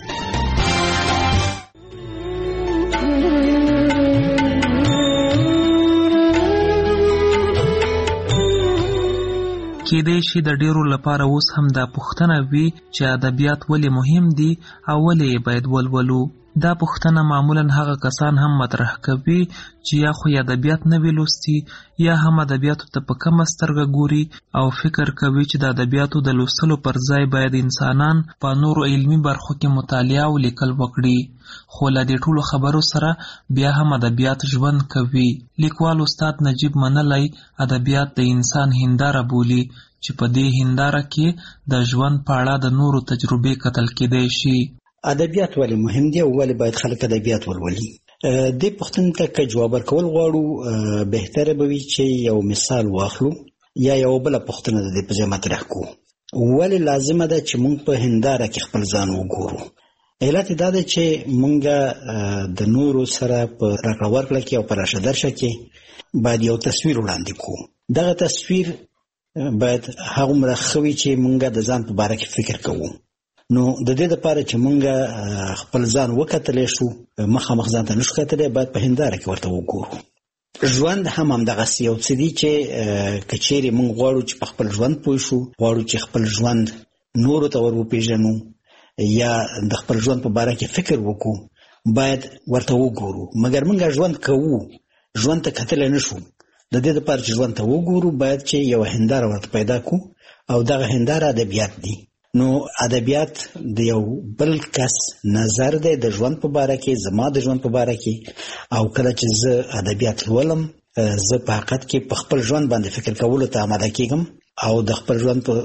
کېدای شي د ډیرو لپاره اوس هم دا پوښتنه وي چې ادبیات ولې مهم دي او ولې باید ولولو. دا پوښتنه معمولا هغه کسان هم مطرح کوي چې یا خو ادبیات نه وی لوستي یا هم ادبیاتو ته په کمه سترګه ګوري او فکر کوي چې د ادبیاتو د لوستلو پر ځای باید انسانان په نورو علمي برخو کې مطالعه او لیکل وکړي. خو له دې ټولو خبرو سره بیا هم ادبیات ژوند کوي. لیکوال استاد نجیب منلی ادبیات د انسان هنداره بولي چې په دې هنداره کې د ژوند په اړه د نورو تجربې کتل کېدای شي. ادبیات ولې مهم دي او ولې باید خلک ادبیات ولولي؟ دې پوښتنې ته که جواب ورکول غواړو بهتره به وي چې یو مثال واخلو یا یو بله پوښتنه د دې په ځای مطرح کړو. ولې لازمه ده چې موږ په هنداره کې خپل ځان وګورو؟ علت دا ده چې موږ د نورو سره په راکړه ورکړه کې او په راشه درشه کې باید یو تصویر وړاندې کړو. دغه تصویر باید هغومره ښه وي چې موږ د ځان په باره کې فکر کوو. نو د دې لپاره چې موږ خپل ځان وکتلی شو مخامخ ځان ته نشو کتلی باید په هنداره کې ورته وګورو. ژوند هم همدغسې یو څه دي چې که چیرې موږ غواړو چې په خپل ژوند پوه شو غواړو چې خپل ژوند نورو ته ور وپېژنو یا د خپل ژوند په باره کې فکر وکړو باید ورته وګورو. مګر موږ ژوند کوو ژوند ته کتلی نشو. د دې لپاره چې ژوند ته وګورو باید چې یو هنداره ورته پیدا کړو او دغه هنداره ادبیات دي. نو ادبیات د یو بل کس نظر دی د ژوند په باره کې زما د ژوند په باره کې او کله چې زه ادبیات لولم زه په حقیقت کې په خپل ژوند باندې فکر کولو ته آماده کېږم او د خپل ژوند په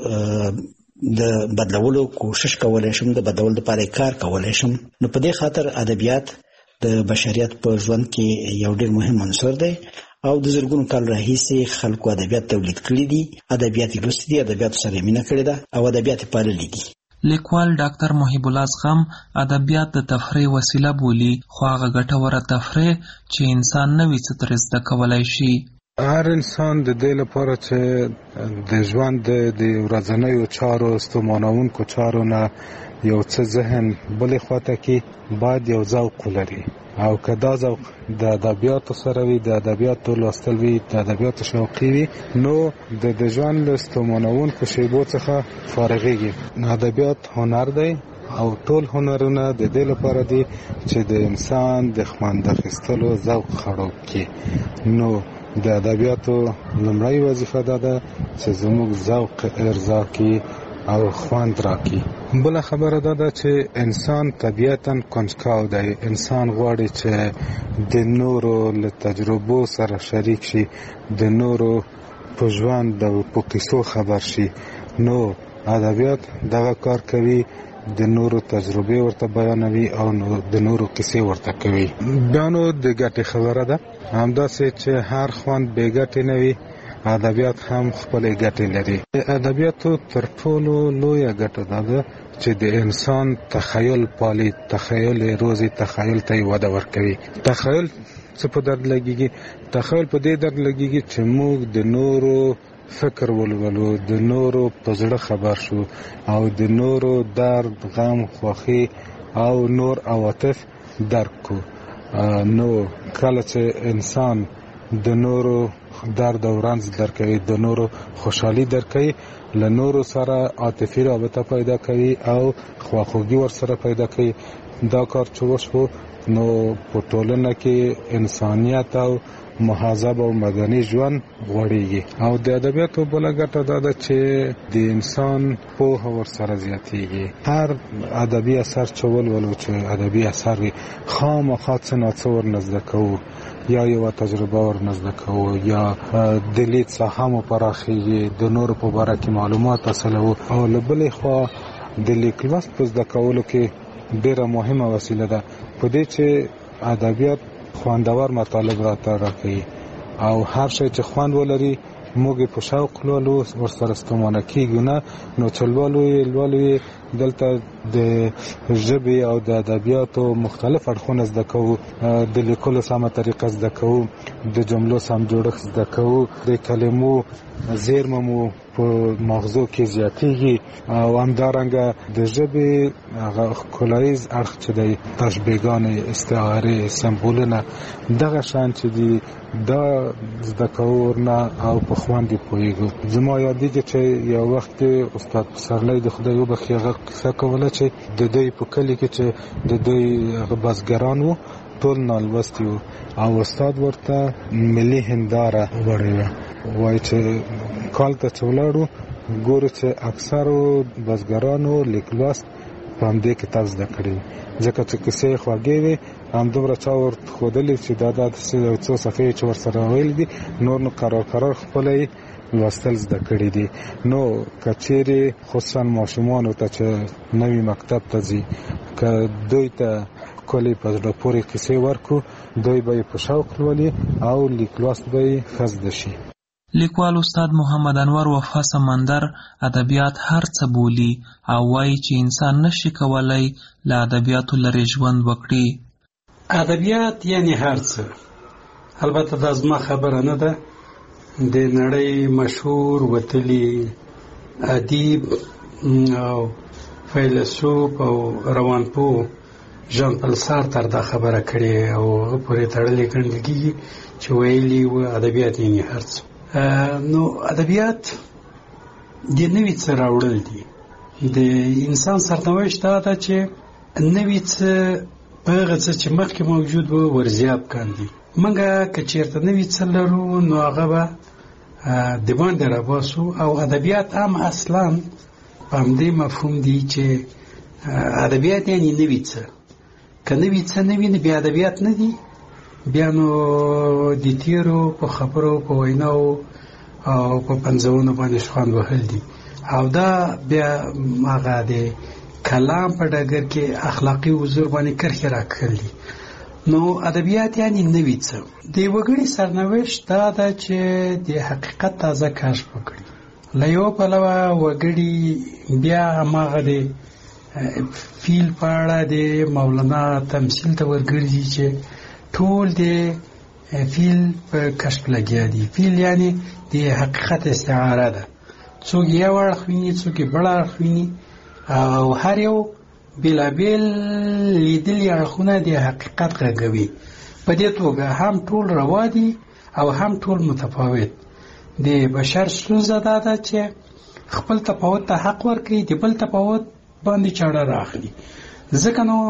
د بدلولو کوشش کولی شم د بدلولو لپاره کار کولی شم. نو په دې خاطر ادبیات د بشریت په ژوند کې یو ډېر مهم عنصر دی او د زرګونو کال راهیسې خلکو ادبیات تولید کړي دي ادبیات یې لوستي دي ادبیاتو سره یې مینه کړې ده او ادبیات یې پاللي دي. لیکوال ډاکټر محیب الله زغم ادبیات د تفریح وسیله بولي خو هغه ګټوره تفریح چې انسان نوي څه ترې زده کولی شي. هر انسان د دې لپاره چې د ژوند د ورځنیو چارو ستومانوونکو چارو نه یو څه ذهن بلې خواته کې باید یو ذوق ولري او که دا ذوق د ادبیاتو سره وي د ادبیاتو لوستل وي د ادبیاتو شوقي وي نو د ژوند له ستومانوونکو شیبو څخه فارغېږي. ادبیات هنر دی او ټول هنرونه د دې لپاره دي چې د انسان د خوند اخیستلو ذوق خړوب کړي. نو د ادبیاتو لومړی وظیفه دا ده چې زموږ ذوق ارضا کی او خوند راکي. بل خبره دا ده چې انسان طبیعتاً کنجکاو دی. انسان غواړي چې د نورو له تجربو سره شریک شي، د نورو په ژوند او په قصو خبر شي. نو ادبیات دغه کار کوي، د نورو تجربه ورته بیانوي او د نورو قصې ورته کوي. بیا نو د ګټې خبره ده، همداسې چې هر خوند بې ګټې نه وي، ادبیات هم خپل ګټې لري. ادبیاتو تر ټولو لویه ګټه ده چې د انسان تخیل پالي، تخیل روزي، تخیل ته وده ورکوي. تخیل څه په درد لګيږي؟ تخیل په دې درد لګيږي چې موږ د نورو فکر ولولو، د نورو په زړه خبر شو او د نورو درد، غم، خوښي او نور عواطف درک کو. نو کله چې انسان د نورو درد او رنج درکوي، د نورو خوشحالي درکوي، له نورو سره عاطفي رابطه پیدا کوي او خواخوږي ورسره پیدا کوي. دا کار چې وشو نو په ټولنه کې انسانیت او مهذب او مدني ژوند غوړېږي. او د ادبیاتو بله ګټه دا ده چې د انسان پوهه ورسره زیاتېږي. هر ادبي اثر چې ولولو چې ادبي اثر وي، خامخا څه نه څه ورنه زده کوو، یا یوه تجربه ورنه زده کوو، یا د لید ساحه مو پراخېږي، د نورو په باره کې معلومات حاصلوو. او له بلې خوا د لیک لوست په زده کولو کې ډېره مهمه وسیله ده په دې چې ادبیات خواندور مطالب راته راکوي او هر شی چې خوند ولري موږ په شوق لولو، ورسره ستومانه کېږو نه. نو چې لولو یې لولو یې دلته د ژبې او د ادبیاتو مختلف اړخونه زده کوو، د لیکلو سمه طریقه زده کوو، د جملو سم جوړښت زده کوو، د کلمو زیرمه مو په مغزو کې زیاتېږي او همدارنګه د ژبې هغه ښکلاییز اړخ چې دی، تشبیهګانې، استعارې، سمبولونه، دغه شیان چې دي دا زده کوو ورنه او په خوند یې پوهېږو. زما یادېږي چې یو وخت کې استاد پسرلی د خدای وبخښي هغه کیسه کوله چې د دوی په کلي کې چې د دوی هغه بزګران وو ټول نالوستي وو او استاد ورته ملي هنداره وړې وه. وایي چې کال ته چې ولاړو ګورو چې اکثرو بزګرانو لیک لوست په همدې کتاب زده کړي، ځکه چې کیسې خوږې وې، همدومره چا ورته ښودلي چې دا داسې یو څو صفحې چې ورسره ویلي دي، نور نو قرار قرار خپله یې لوستل زده کړي دي. نو که چیرې خصوصا ماشومانو ته چې نوي مکتب ته ځي، که دوی ته ښکلې په زړه پورې کیسې ورکړو، دوی به یې په شوق لولي او لیک لوست به یې ښه زده شي. لیکوال استاد محمد انور وفا سمندر ادبیات هر څه بولي او وایي چې انسان نشي کولای له ادبیاتو لرې ژوند وکړي. ادبیات یعنی هر څه. البته دا زما خبره نه ده، د نړۍ مشهور وتلی ادیب او فیلسوف او روانپوه ژان پل سارتر دا خبره کړې او هغه پورې تړلې ګڼل کېږي چې ویلي و ادبیات یعنی هر څه. نو ادبیات د نوي څه راوړل دي. د انسان سرنوشت دا ده چې نوي څه په هغه څه چې مخکې موجود و ورزیات کاندي. موږ که چېرته نوي څه لرو نو هغه به د باندې راباسو. او ادبیات هم اصلا په همدې مفهوم دي چې ادبیات یعنی نوي څه. که نوي څه نه وي نو بیا ادبیات نه دي، بیا نو د تیرو په خبرو، په ویناو او په پنځونو باندې خوند وهل دي. او دا بیا هغه د کلام په ډګر کې اخلاقي حضور باندې کرښې راکړل دي. نو ادبیات یعنی نوي څه. د وګړي سرنوشت دا ده چې د حقیقت تازه کشف وکړي. له یو پلوه وګړي بیا هماغه د فیل په اړه د مولانا تمثیل ته ورګرځي چې ټول د فیل په کشف لګیا دي. فیل یعنی د حقیقت استعاره ده. څوک یو اړخ ویني، څوک بل اړخ ویني او هر یو بېلابېل لیدلي اړخونه د حقیقت غږوي. په دې توګه هم ټول روا دي او هم ټول متفاوت. د بشر ستونزه دا ده چې خپل تفاوت ته حق ورکړي، د بل تفاوت باندې چاړه راخلي. ځکه نو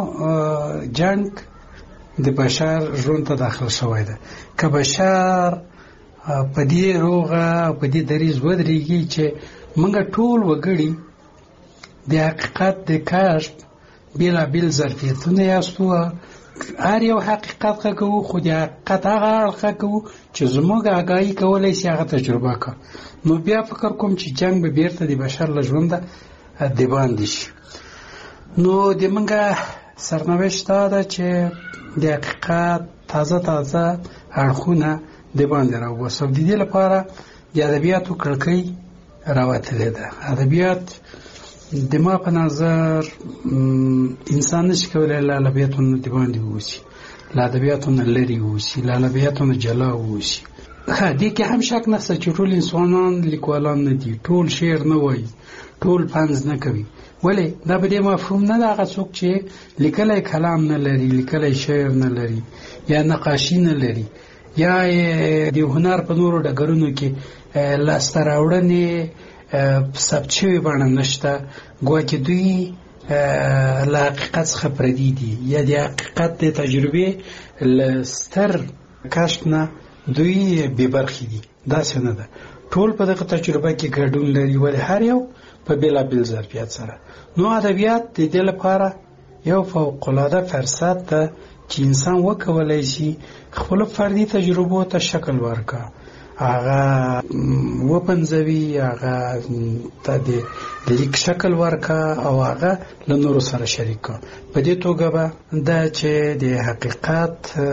جنګ د بشر ژوند ته داخل شوی ده. که بشر په دې روغه په دې دریز ودرېږي چې موږ ټول وګړي د حقیقت د کشف بېلابېل ظرفیتونه یاستو. هر یو حقیقت غږوو، خو د حقیقت هغه اړخ غږوو چې زموږ آګاهي کولی شي هغه تجربه کړو. نو بیا فکر کوم چې جنګ به بیرته د بشر له ژونده د باندې شي. نو د موږ سرنوشت دا ده چې د حقیقت تازه تازه اړخونه د باندې راوباسو. د دې لپاره د ادبیاتو کړکۍ راوتلې ده. ادبیات د ما په نظر انسان نشي کولی له ادبیاتو نه د باندې ووسي، له ادبیاتو نه لرې ووسي، له ادبیاتو نه جلا ووسي. ښه دې کې هم شک نشته چې ټول انسانان لیکوالان نه دي، ټول شعر نه وایي، ټول پنځ نه کوي. ولې دا به دې مفهوم نه ده هغه څوک چې لیکلی کلام نه لري، لیکلی شعر نه لري، یا نقاشي نه لري، یا د هنر په نورو ډګرونو کې لاسته راوړنې ثبت شوې بڼه نشته، ګواکې دوی له حقیقت څخه پردي دي، یا د حقیقت د تجربې له ستر کشف نه دوی بې برخې دي. داسې نه ده، ټول په دغه تجربه کې ګډون لري، ولې هر یو په بېلابېل ظرفیت سره. نو ادبیات د دې لپاره یو فوق‌العاده فرصت ده چې انسان وکولی شي خپلو فردي تجربو ته شکل ورکړي، هغه وپنځوي، هغه ته د لیک شکل ورکړي او هغه له نورو سره شریک کړي. په دې توګه به دا چې د حقیقت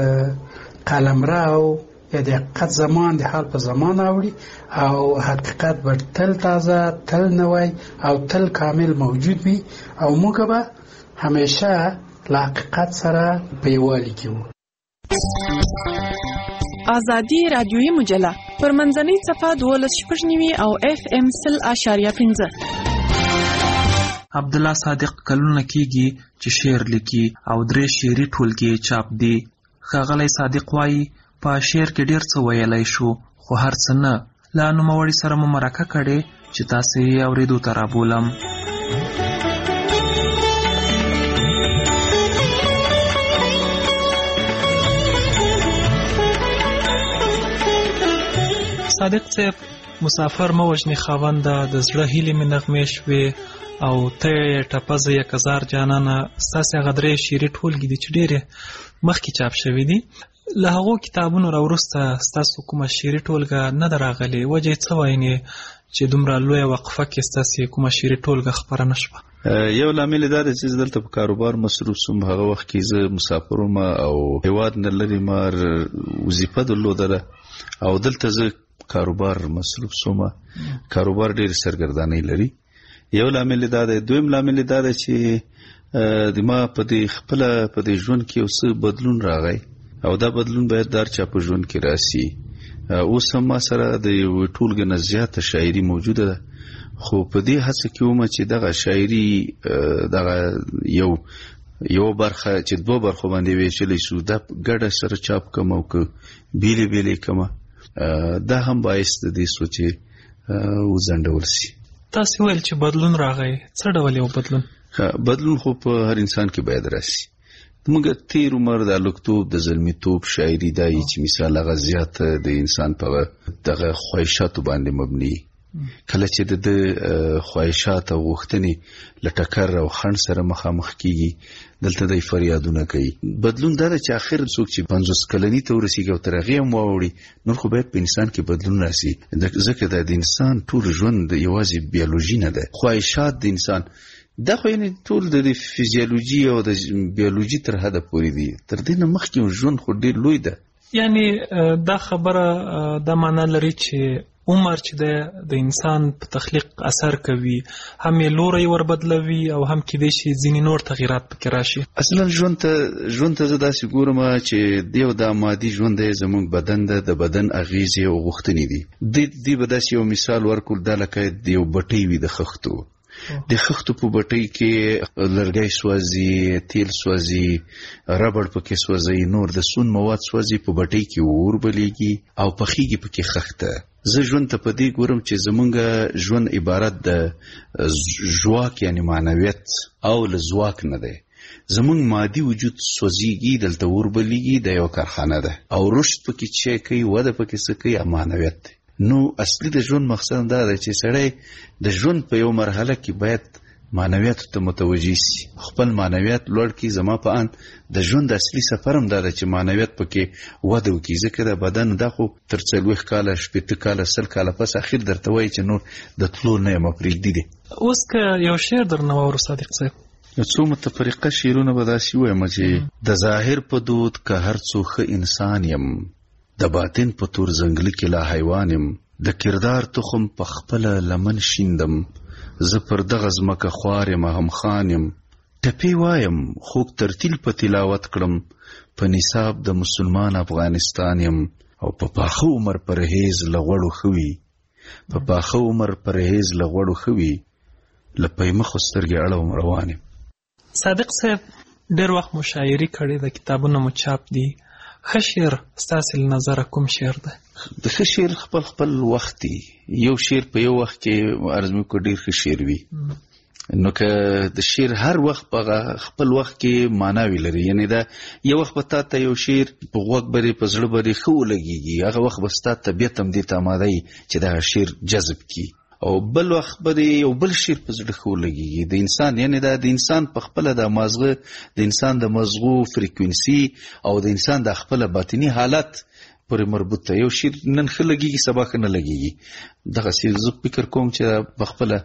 قلمرو یا د حقیقت زمان د حال په زمان اوړي او حقیقت به تل تازه، تل نوی او تل کامل موجود وي، او موږ به همیشه له حقیقت سره په یووالي کې وو. ازادي رادیوي مجله پر منځنۍ صفحه دولس شپږ نوي او اف ام سل اشاریه پنځه. عبدالله صادق کلونه کېږي چې شعر لیکي او درې شعري ټولګې چاپ دي. ښاغلی صادق وایي په شعر کې ډېر څه ویلی شو، خو هر څه نه. له نوموړي سره مو مرکه کړې چې تاسې یې اورېدو ته رابولم. صادق صاحب، مسافر مه وژنې خاونده، د زړه هیلې مې نغمې شوې او ته یې ټپزه یک هزار جانانه. ستاسې هغه درې شعري ټولګې دي چې ډېرې مخکې چاپ شوي دي. له هغو کتابونو راوروسته ستاسو کومه شعري ټولګه نه ده راغلې؟ وجه یې څه وایي چې دومره لویه وقفه کې ستاسې کومه شعري ټولګه خپره نه شوه؟ یو لامل دا دی چې دلته په کاروبار مصروف سوم. هغه وخت کې زه مسافر وم او هېواد نه لرې ما وظیفه درلودله او دلته زه کاروبار مصروف سوم. کاروبار ډېر سرګردانۍ لري. یو لامل دا دی. دویم لامل دا دی چې د ما په دې خپله په دې ژوند کې یو څه بدلون راغی او دا بدلون باید دار چا په ژوند کې راسي. اوس هم ما سره د یو ټولګه نه زیاته شاعري موجوده ده، خو په دې هڅه کې وم چې دغه شاعري دغه یو یو برخه چې دوه برخو باندې ویشلی شو دا ګډه سره چاپ کم او که بیلې بیلې کمه، دا هم باعث د دې سو چې وځنډول شي. تاسې ویل چې بدلون راغی، څه ډول یو بدلون؟ بدلون خو په هر انسان کې باید راسي. موږ تیر عمر د لوکتوب د زلمیتوب شاعري دا چې مثال هغه زیات د انسان په دغه خواهشاتو باندې مبني. کله چې د خواهشات او غوښتنې له ټکر او خنډ سره مخامخ کیږي دلته د فریادونه کوي. بدلون دا چې اخر څوک چې پنځوس کلنی ته ورسیږي او تر هغې هم واوړي نور خو باید په انسان کې بدلون راسي، ځکه دا د انسان ټول ژوند یوازې بیولوژي نه ده. خواهشات د انسان دا خو یعنی ټول د فیزیولوژي او د بیولوژي تر حده پورې دي، تر دې نه مخکې ژوند خو ډېر لوی ده. یعنی دا خبره دا معنا لري چې عمر چې د انسان په تخلیق اثر کوي، هم یې لوری ور بدلوي او هم کېدای شي ځینې نور تغیرات پکې راشي. اصلا ژوند ته ژوند ته زه داسې ګورم چې دیو دا مادي ژوند دی، زموږ بدن ده، د بدن اغیزې او غوښتنې دي. دې به داسې یو مثال ورکړو، دا لکه د یو بټۍ وي د خښتو. د خښتو په بټۍ کې لرګی سوځي، تیل سوځي، ربړ پکې سوځي، نور د سون مواد سوځي، په بټۍ کې اور بلیږي او پخیږي پکې خښته. زه ژوند ته په دې ګورم چې زمونږ ژوند عبارت د ژواک یعنی معنویت او له ځواک نه دی. زمونږ مادي وجود سوځيږي، دلته وربلېږي، د یو کارخانه ده او رشد پکې چې کوي، وده پکې څه کوي، معنویت دی. نو اصلي د ژوند مقصد دا دی چې سړی د ژوند په یو مرحله کې باید معنویت ته متوجه شي، خپل معنویت لوړ کړي. زما په اند د ژوند اصلي سفر هم دا دی چې معنویت پکې وده وکړي، ځکه د بدن دا خو تر څلوېښت کاله شپېته کاله سل کاله پس اخر درته وایي چې نور د تلو نه یم پرېږدي دی. اوس که یو شعر درنه واورو صادق صاحب، څو متفرقه شعرونه به داسې ووایم چې د ظاهر په دود که هر څو ښه انسان یم، د باطن په تور ځنګله کې لا حیوان یم، د کردار تخم په خپله لمن شیندم، زه پر دغه ځمکه خوار یم هم خان یم، ټپې وایم خوږ ترتیل په تلاوت کړم، په نصاب د مسلمان افغانستان یم، او په پاخه عمر پرهیز له غوړو ښه وي، په پاخه عمر پرهیز له غوړو ښه وي، له پیمخو سترګې اړوم روان یم. صادق صاحب ډېر وخت مشاعري کړې ده، کتابونه مو چاپ دي. ښه شعر ستاسې له نظره کوم شعر ده؟ د ښه شعر خپل خپل وخت دی. یو شعر په یو وخت کې عرض مې وکړ ډېر ښه شعر وي، نو که د شعر هر وخت په خپل وخت کې معناوي لري، یعنی دا یو وخت به تا ته یو شعر په غوږ برې په زړه برې ښه ولګېږي، هغه وخت به ستا طبیعت هم دې ته آماده وي چې دغه شعر جذب کړي، او بل وخت به یو بل شعر په زړه ښه ولګېږي. د انسان یعنی دا د انسان په خپله د مازغه د انسان د مزغو فریکوینسي او د انسان د خپله باطني حالت پورې مربوط دی. یو شعر نن ښه لګېږي، سبا ښه نه لګېږي. دغسې زه فکر کوم چې په خپله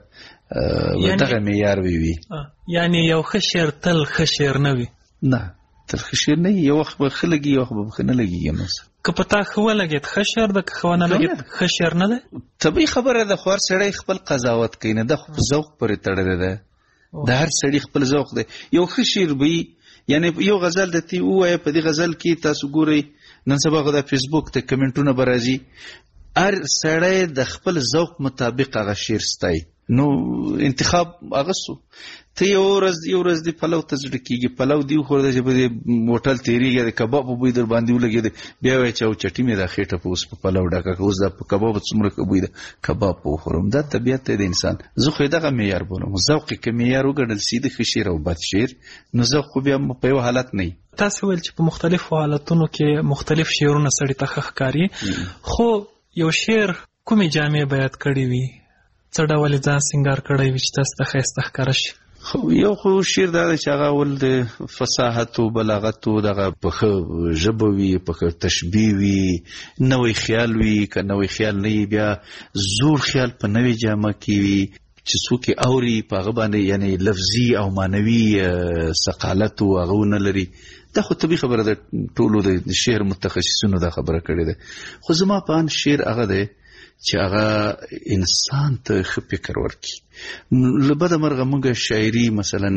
دغه معیار وي. یعنی یو ښه شعر تل ښه شعر نه وي؟ نه، تل ښه شعر نه وي. یو وخت به ښه لګي، یو وخت به ښه نه لګېږي. نو که په تا ښه ولګېد ښه شعر ده، که ښه ونه لګېد ښه شعر نه دی؟ طبیعي خبره ده، خو هر سړی خپل قضاوت کوي، نه دا خو په ذوق پورې تړلی ده. د هر سړي خپل ذوق دی. یو ښه شعر به وي، یعنی یو غزل درته ووایه، په دې غزل کې تاسو ګورئ نن سبا خو د فیسبوک ته کمنټونه به راځي، هر سړی د خپل ذوق مطابق هغه شعر ستایي. نو انتخاب هغه سو. ته یو ورځ یو ورځ دې پلو ته زړه کېږي، پلو دې وخوړه چې په دې هوټل تېرېږي، د کباب په بوی در باندې ولګېده، بیا وایي چې او چټي مې دا خېټه په اوس په پلو ډکه کړه، اوس دا په کباب څومره ښه بوی ده، کباب په وخورم. دا طبیعت دی د انسان. زه خو یې دغه معیار بولم. ذوق یې که معیار وګڼل سي د ښه شعر او بد شعر، نو ذوق خو بیا په یو حالت نه وي. تاسو ویل چې په مختلفو حالتونو کې مختلف شعرونه سړي ته ښه ښکاري، خو یو شعر کومې جامې بیان کړې وي، څه ډول ځان سینګار کړی وي چې تاسو ته ښایسته ښکاره شي؟ خو یو خو شعر دا دی چې هغه ول د فصاحت او بلاغت او دغه په ښه ژبه وي، په ښه تشبیه وي، نوی خیال وي. که نوی خیال نه وي، بیا زوړ خیال په نوې جامه کې وي چې څوک یې اوري په هغه باندې یعنی لفظي او معنوي ثقالت او هغه ونه لري. دا خو طبیعي خبره ده، ټولو د شعر متخصصینو دا خبره کړې ده. خو زما په اند شعر هغه دی چې هغه انسان ته ښه فکر ورکړي. له بده مرغه موږ شاعري مثلا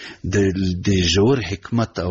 د ژور حکمت او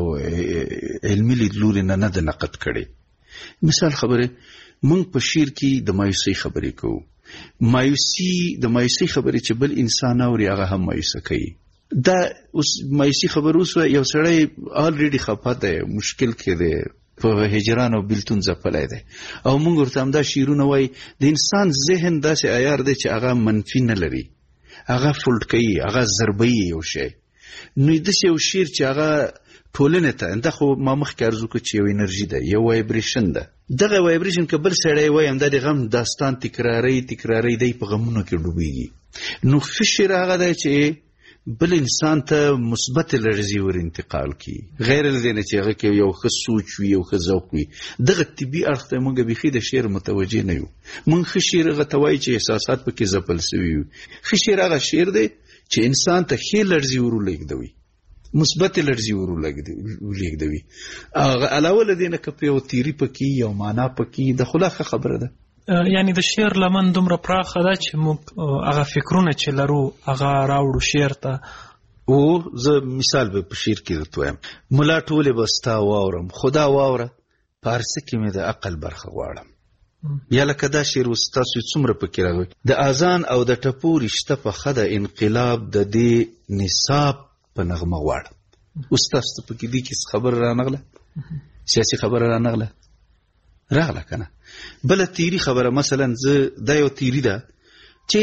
علمي لیدلوري نه نه ده نقد کړې. مثال خبره، موږ په شعر کې د مایوسۍ خبرې کوو. مایوسي د مایوسۍ خبرې چې بل انسان اوري هغه هم مایوسه کوي. دا اوس مایوسي خبر اوس یو سړی آلریډي خفه دی، مشکل کې دی، په هجران او بیلتون ځپلی دی، او موږ ورته همدا شعرونه وایي. د انسان ذهن داسې عیار دی چې هغه منفي نه لري، هغه فولټ کوي، هغه ضربوي یو شی. نو داسې یو شعر چې هغه ټولنې ته، دا خو ما مخکې عرض وکړو چې یو انرژي ده، یو وایبریشن ده. دغه وایبریشن که بل سړی وایي همدا د غم داستان تکراري تکراري دی، په غمونو کې ډوبېږي. نو ښه شعر هغه دی چې بل انسان ته مثبت لرزي ور انتقال کی، غیر له دې نه چې هغه کې یو ښه سوچ وي، یو ښه ذوق وي. دغه طبي اړخ ته موږ بیخي د شعر متوجه نه یو. موږ ښه شعر هغه ته وایي چې احساسات پکې ځپل سوي وي. ښه شعر هغه شعر دی چې انسان ته ښې لرزي ور ولېږدوي، مثبت لرزي ور ولېږدوي. علاوه له دې نه که په یو تیري پکې یو معنا پکې، د خلا ښه خبره ده. یعنی د شعر لمن دومره پراخه ده چې موږ هغه فکرونه چې لرو هغه راوړو شعر ته. او زه مثال به په شعر کې درته وایم، ملا ټولې به ستا واورم، خدا واوره په هر څه کې مې د عقل برخه غواړم. یا لکه دا شعر اوس تاسو څومره پکې راغلی، د اذان او د ټپو رشته په ښه ده، انقلاب د دې نصاب په نغمه غواړم. اوس تاسو پکې دې کې خبره رانغله، سیاسي خبره رانغله راغله که نه؟ بله تیری خبره، مثلا زه دا یو تیری ده چې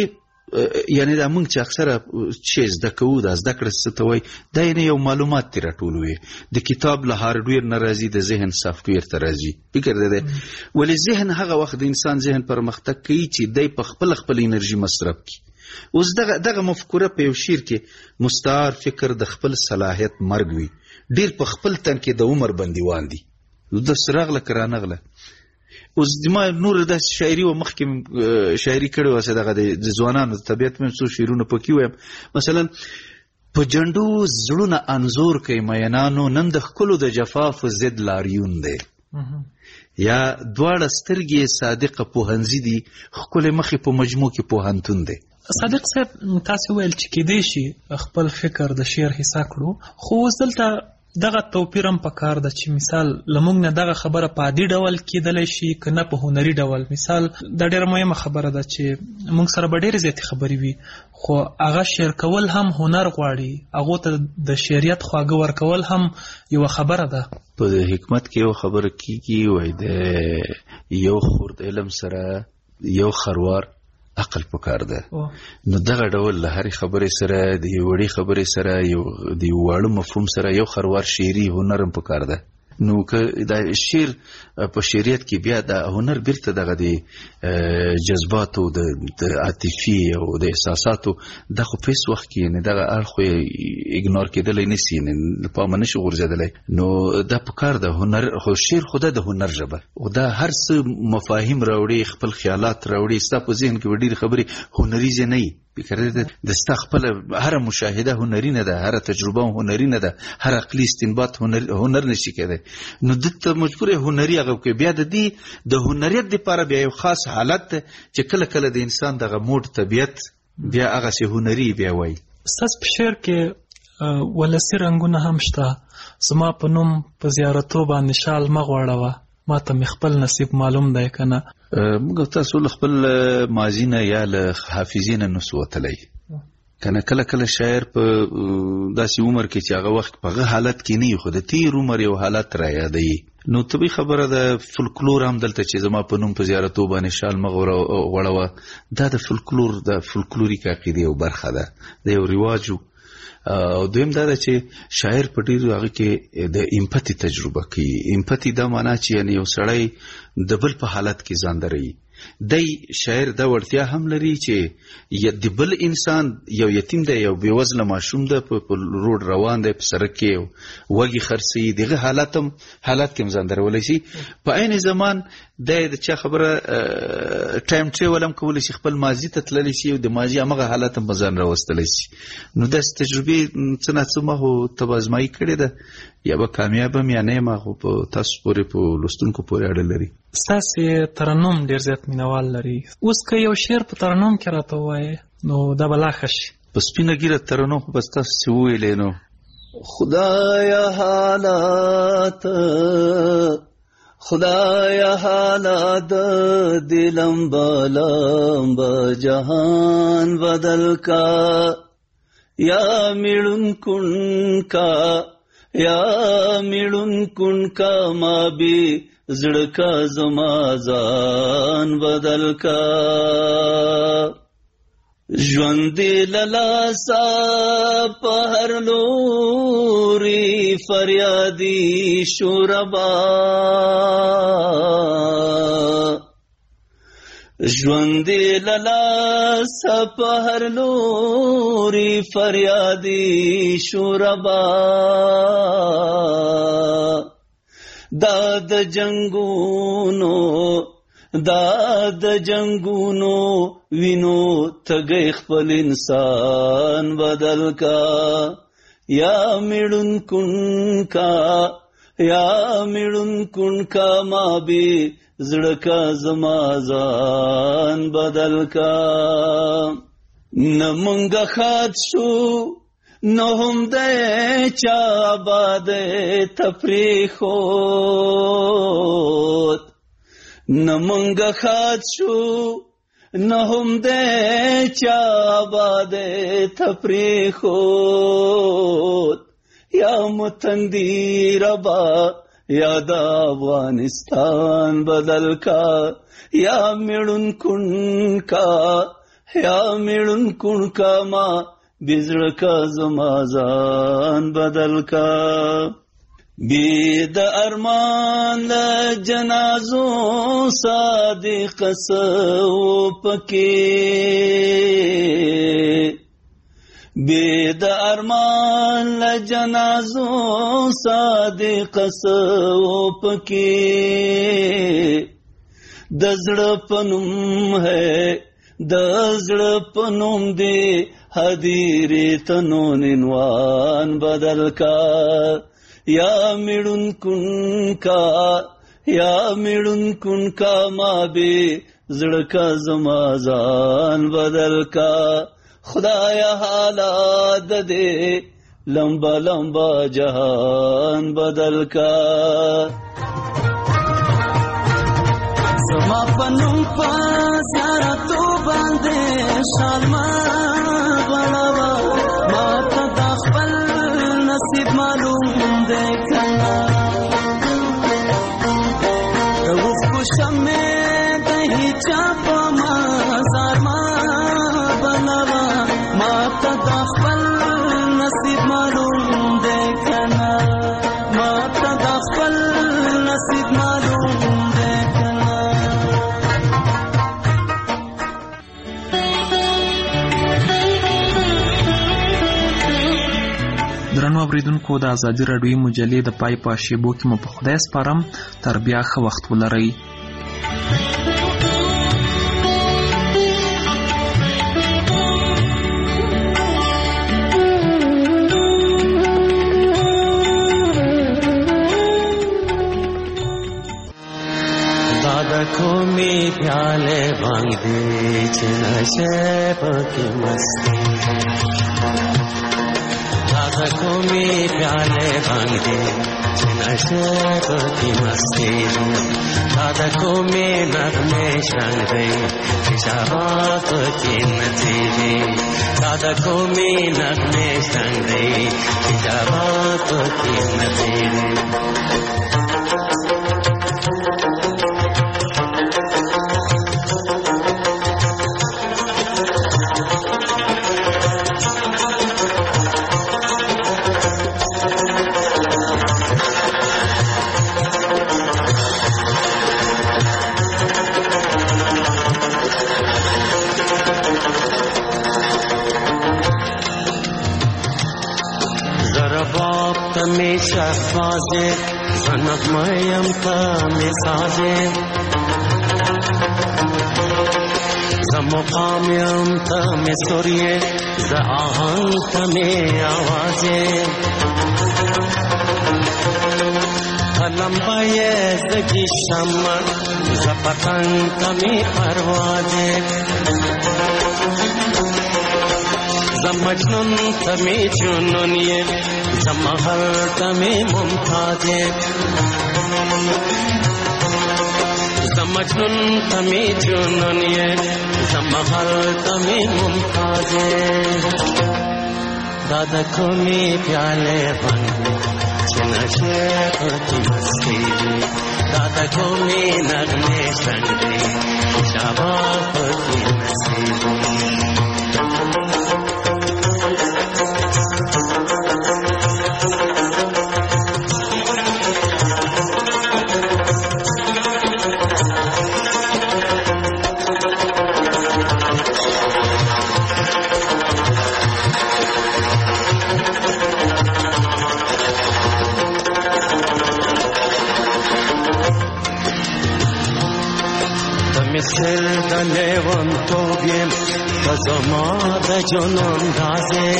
یعنی دا موږ چې اکثره چې زده کوو دا زده کړه څه ته وایي دا یې یو معلومات ترې راټولوي د کتاب له هارډویر نه راځي د ذهن سافټویر ته راځي فکر دی ولې ذهن هغه وخت د انسان ذهن پرمختګ کوي چې دی په خپل خپل انرژي مصرف کړي اوس دغه دغه مفکوره په یو شعر کې مستعار فکر د خپل صلاحیت مرګ وي ډیر په خپل تن کې د عمر بندیوان دي د سراغله کرانغله اوس دما نور د شاعري او مخکې شاعري کړو وسه دغه د ځوانانو طبيعت مې څو شعرونه پکې وایم مثلا په جندو زړونه انزور کوي مینانو نن د خلکو د جفاف زد لاریون دی یا دواړه سترګې صادقه پوهنځي دي خپل مخې په مجموع کې پوهنتون دی صادق صاحب تاسو ویل چې کې دی شي خپل فکر د شعر حصہ کړو خو دلته دغه توپیر هم پکار ده چې مثال لمونږ نه دغه خبره په عادي ډول کېدلی شي که نه په هنري ډول مثال دا ډېره مهمه خبره ده چې موږ سره به ډېرې زیاتې خبرې وي خو هغه شعر کول هم هنر غواړي هغو ته د شعریت خواږه ورکول هم یوه خبره ده په حکمت کې یو خبره کېږي وایي د یو خورد علم سره یو خروار عقل پکار ده نو دغه ډول له هرې خبرې سره د یو وړې خبرې سره یو د یو واړه مفهوم سره یو خروار شعري هنر هم پکار ده نو که دا شعر په شعریت کې بیا د هنر بیرته دغه د جذباتو د عاطفي او د احساساتو د خو په وخت کې نه دغه اړخ ایګنور کېدلی نشي نه په منه شو ورزدلای نو دا پکار ده هنر خو شعر خود د هنر ژبه او دا هر څه مفاهیم راوړي خپل خیالات راوړي ستا په ذهن کې ډېرې خبرې هنري ځای نه فکر د ستا خپل هر مشاهده هنري نه ده هر تجربه هنري نه ده هر عقلي استنباط هنر هنر نشي کېدای نو دته مجبور هنري هغه کې بیا د دې د هنریت لپاره بیا یو خاص حالت چې کله کله د انسان دغه موډ طبيعت بیا هغه سي هنري بیا وای ساس په شعر کې ولسی رنگونه هم شته زما په نوم په زیارتو باندې شال مغواړه ما ته خپل نصیب معلوم دی کنه موږ تاسو له خپل ماضی نه یا له حافظې نه نسوتلی کنه کله کله شاعر په داسې عمر کې چې هغه وخت په هغه حالت کې نه خو د تیر عمر یو حالت را یادوي نو طبي خبره ده فولکلور هم دلته چې زما په نوم په زیارتو باندې شال مغوړه دا د فولکلور د فولکلوریک عقیده یو برخه ده د یو رواج او دویم دا ده چې شاعر په ډېرو هغه کې د امپاتی تجربه کوي امپاتی دا معنا چې یعنی یو سړی د بل په حالت کې ځان دروي دی شاعر دا وړتیا هم لري چې د بل انسان یو یتیم دی یو بېوزله ماشوم دی په روډ روان دی په سړک کې وږي خرڅي دغه حالت هم حالت کې هم ځان درولی شي په عین زمان دی د چا خبره ټایم ټریول هم کولی شي خپل ماضي ته تللی شي او د ماضي همغه حالت هم په ځان راوستلی شي نو داسې تجربې څه نه څه ما خو تبازمایي کړې ده یا به کامیاب هم یا نه ما خو په تاسو پورې په لوستونکو پورې اړه لري ستاسې ترنم ډېر زیات مینوال لري اوس که یو شعر په ترنم کې راته ووایې نو دا به لا ښه شي په سپینه ګیره ترنم خو بس تاسو چې وویلې نو خدایا حالات خدایا حالات دلم بلم جهان بدل کا یا میړون کن کا یا میړون کن کا ما بی زړه کا زما ځان بدل کا ژوند للاسا په هر لوري فریادي شوربا ژوند للاسا په هر لوري فریادي شوربا دا د جنگونو دا د جنگونو وینو تګي خپل انسان بدل کا یا میړون کن کا یا میړون کن کا ما بي زړه کا زما ځان بدل کا نمنګ خات شو نو هم د چا باد تفریخو نمنګ خات شو نو هم د چا باد تفریخو یا متندی ربا یا د افغانستان بدل کا یا میړون کن کا یا میړون کون کا ما بزړه کا زما ځان بدل کا بی د ارمان ل جنازو صادق سو پکې بی د ارمان ل جنازو صادق سو پکې د زړه پنوم ہے د زړه پنوم دی حدیر تنو ننوان بدل کا یا میړون کن کا یا میړون کن کا ما بی زړه کا زما ځان بدل کا خدایا حالات دے لمبا لمبا جہان بدل کا زما پنوم پا زیارتو باندے شالما بڑاوا ما تا دا خپل نصیب معلوم دے کنا روف کو شمع دہی چاپا ما زارما بناوا ما تا دا خپل نصیب معلوم دے کنا ما تا دا خپل نصیب معلوم دے کنا درنو اوریدونکو د ازادي راډیوي مجلې د پای په شیبو کې مو په خدای سپارم تر بیا ښه وخت ولرئ. दादा को मी प्याले भांग दे नशे पकी मस्ती दादा को मी प्याले भांग दे नशे पकी मस्ती दादा को मी नगमे शंग दे शराब की नतीजे दादा को मी नगमे शंग दे शराब की नतीजे में शहबाजे सनक मयम में साजे जमुकाम्यम में सूर्य ज आहंग में आवाजे कलम्बये जगी शम्मा ज पतंग में परवाजे मजनून तमे जुनून ये जमहर तमे मुमताजे मजनून तमे जुनून ये जमहर तमे मुमताजे दादा को मी प्याले बंदे नशे की मस्ती दादा को मी नगमे संगे शबाब की नसीबी Misil da levantoviem da zamada jonon daze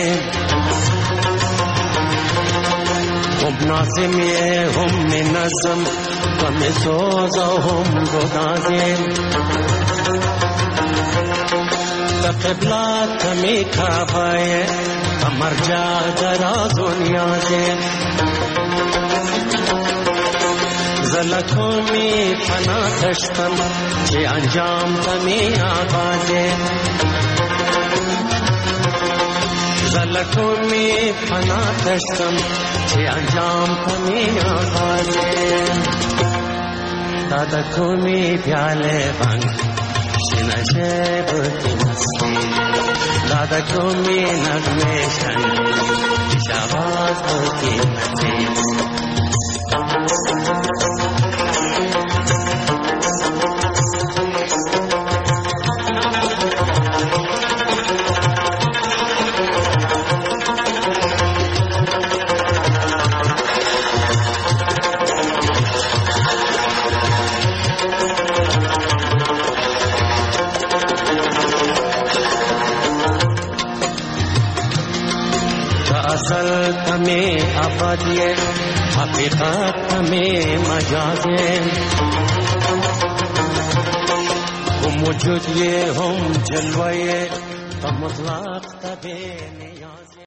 hum nazim ye hum nazam hum soza hum godaze da qibla kami khaye amar ja dara dunya ze زلکوں میں فنا دشتم چه انجام تمی آغازے زلکوں میں فنا دشتم چه انجام تمی آغازے دادا کو میں پیالے بانگ آشنا شب کی مستی دادا کو می نغمشن شواز کی مستی असल तमें आबादिए हकीकत तमें मजाजे हम मौजूद ये हम जलवाए तमज़लात तबे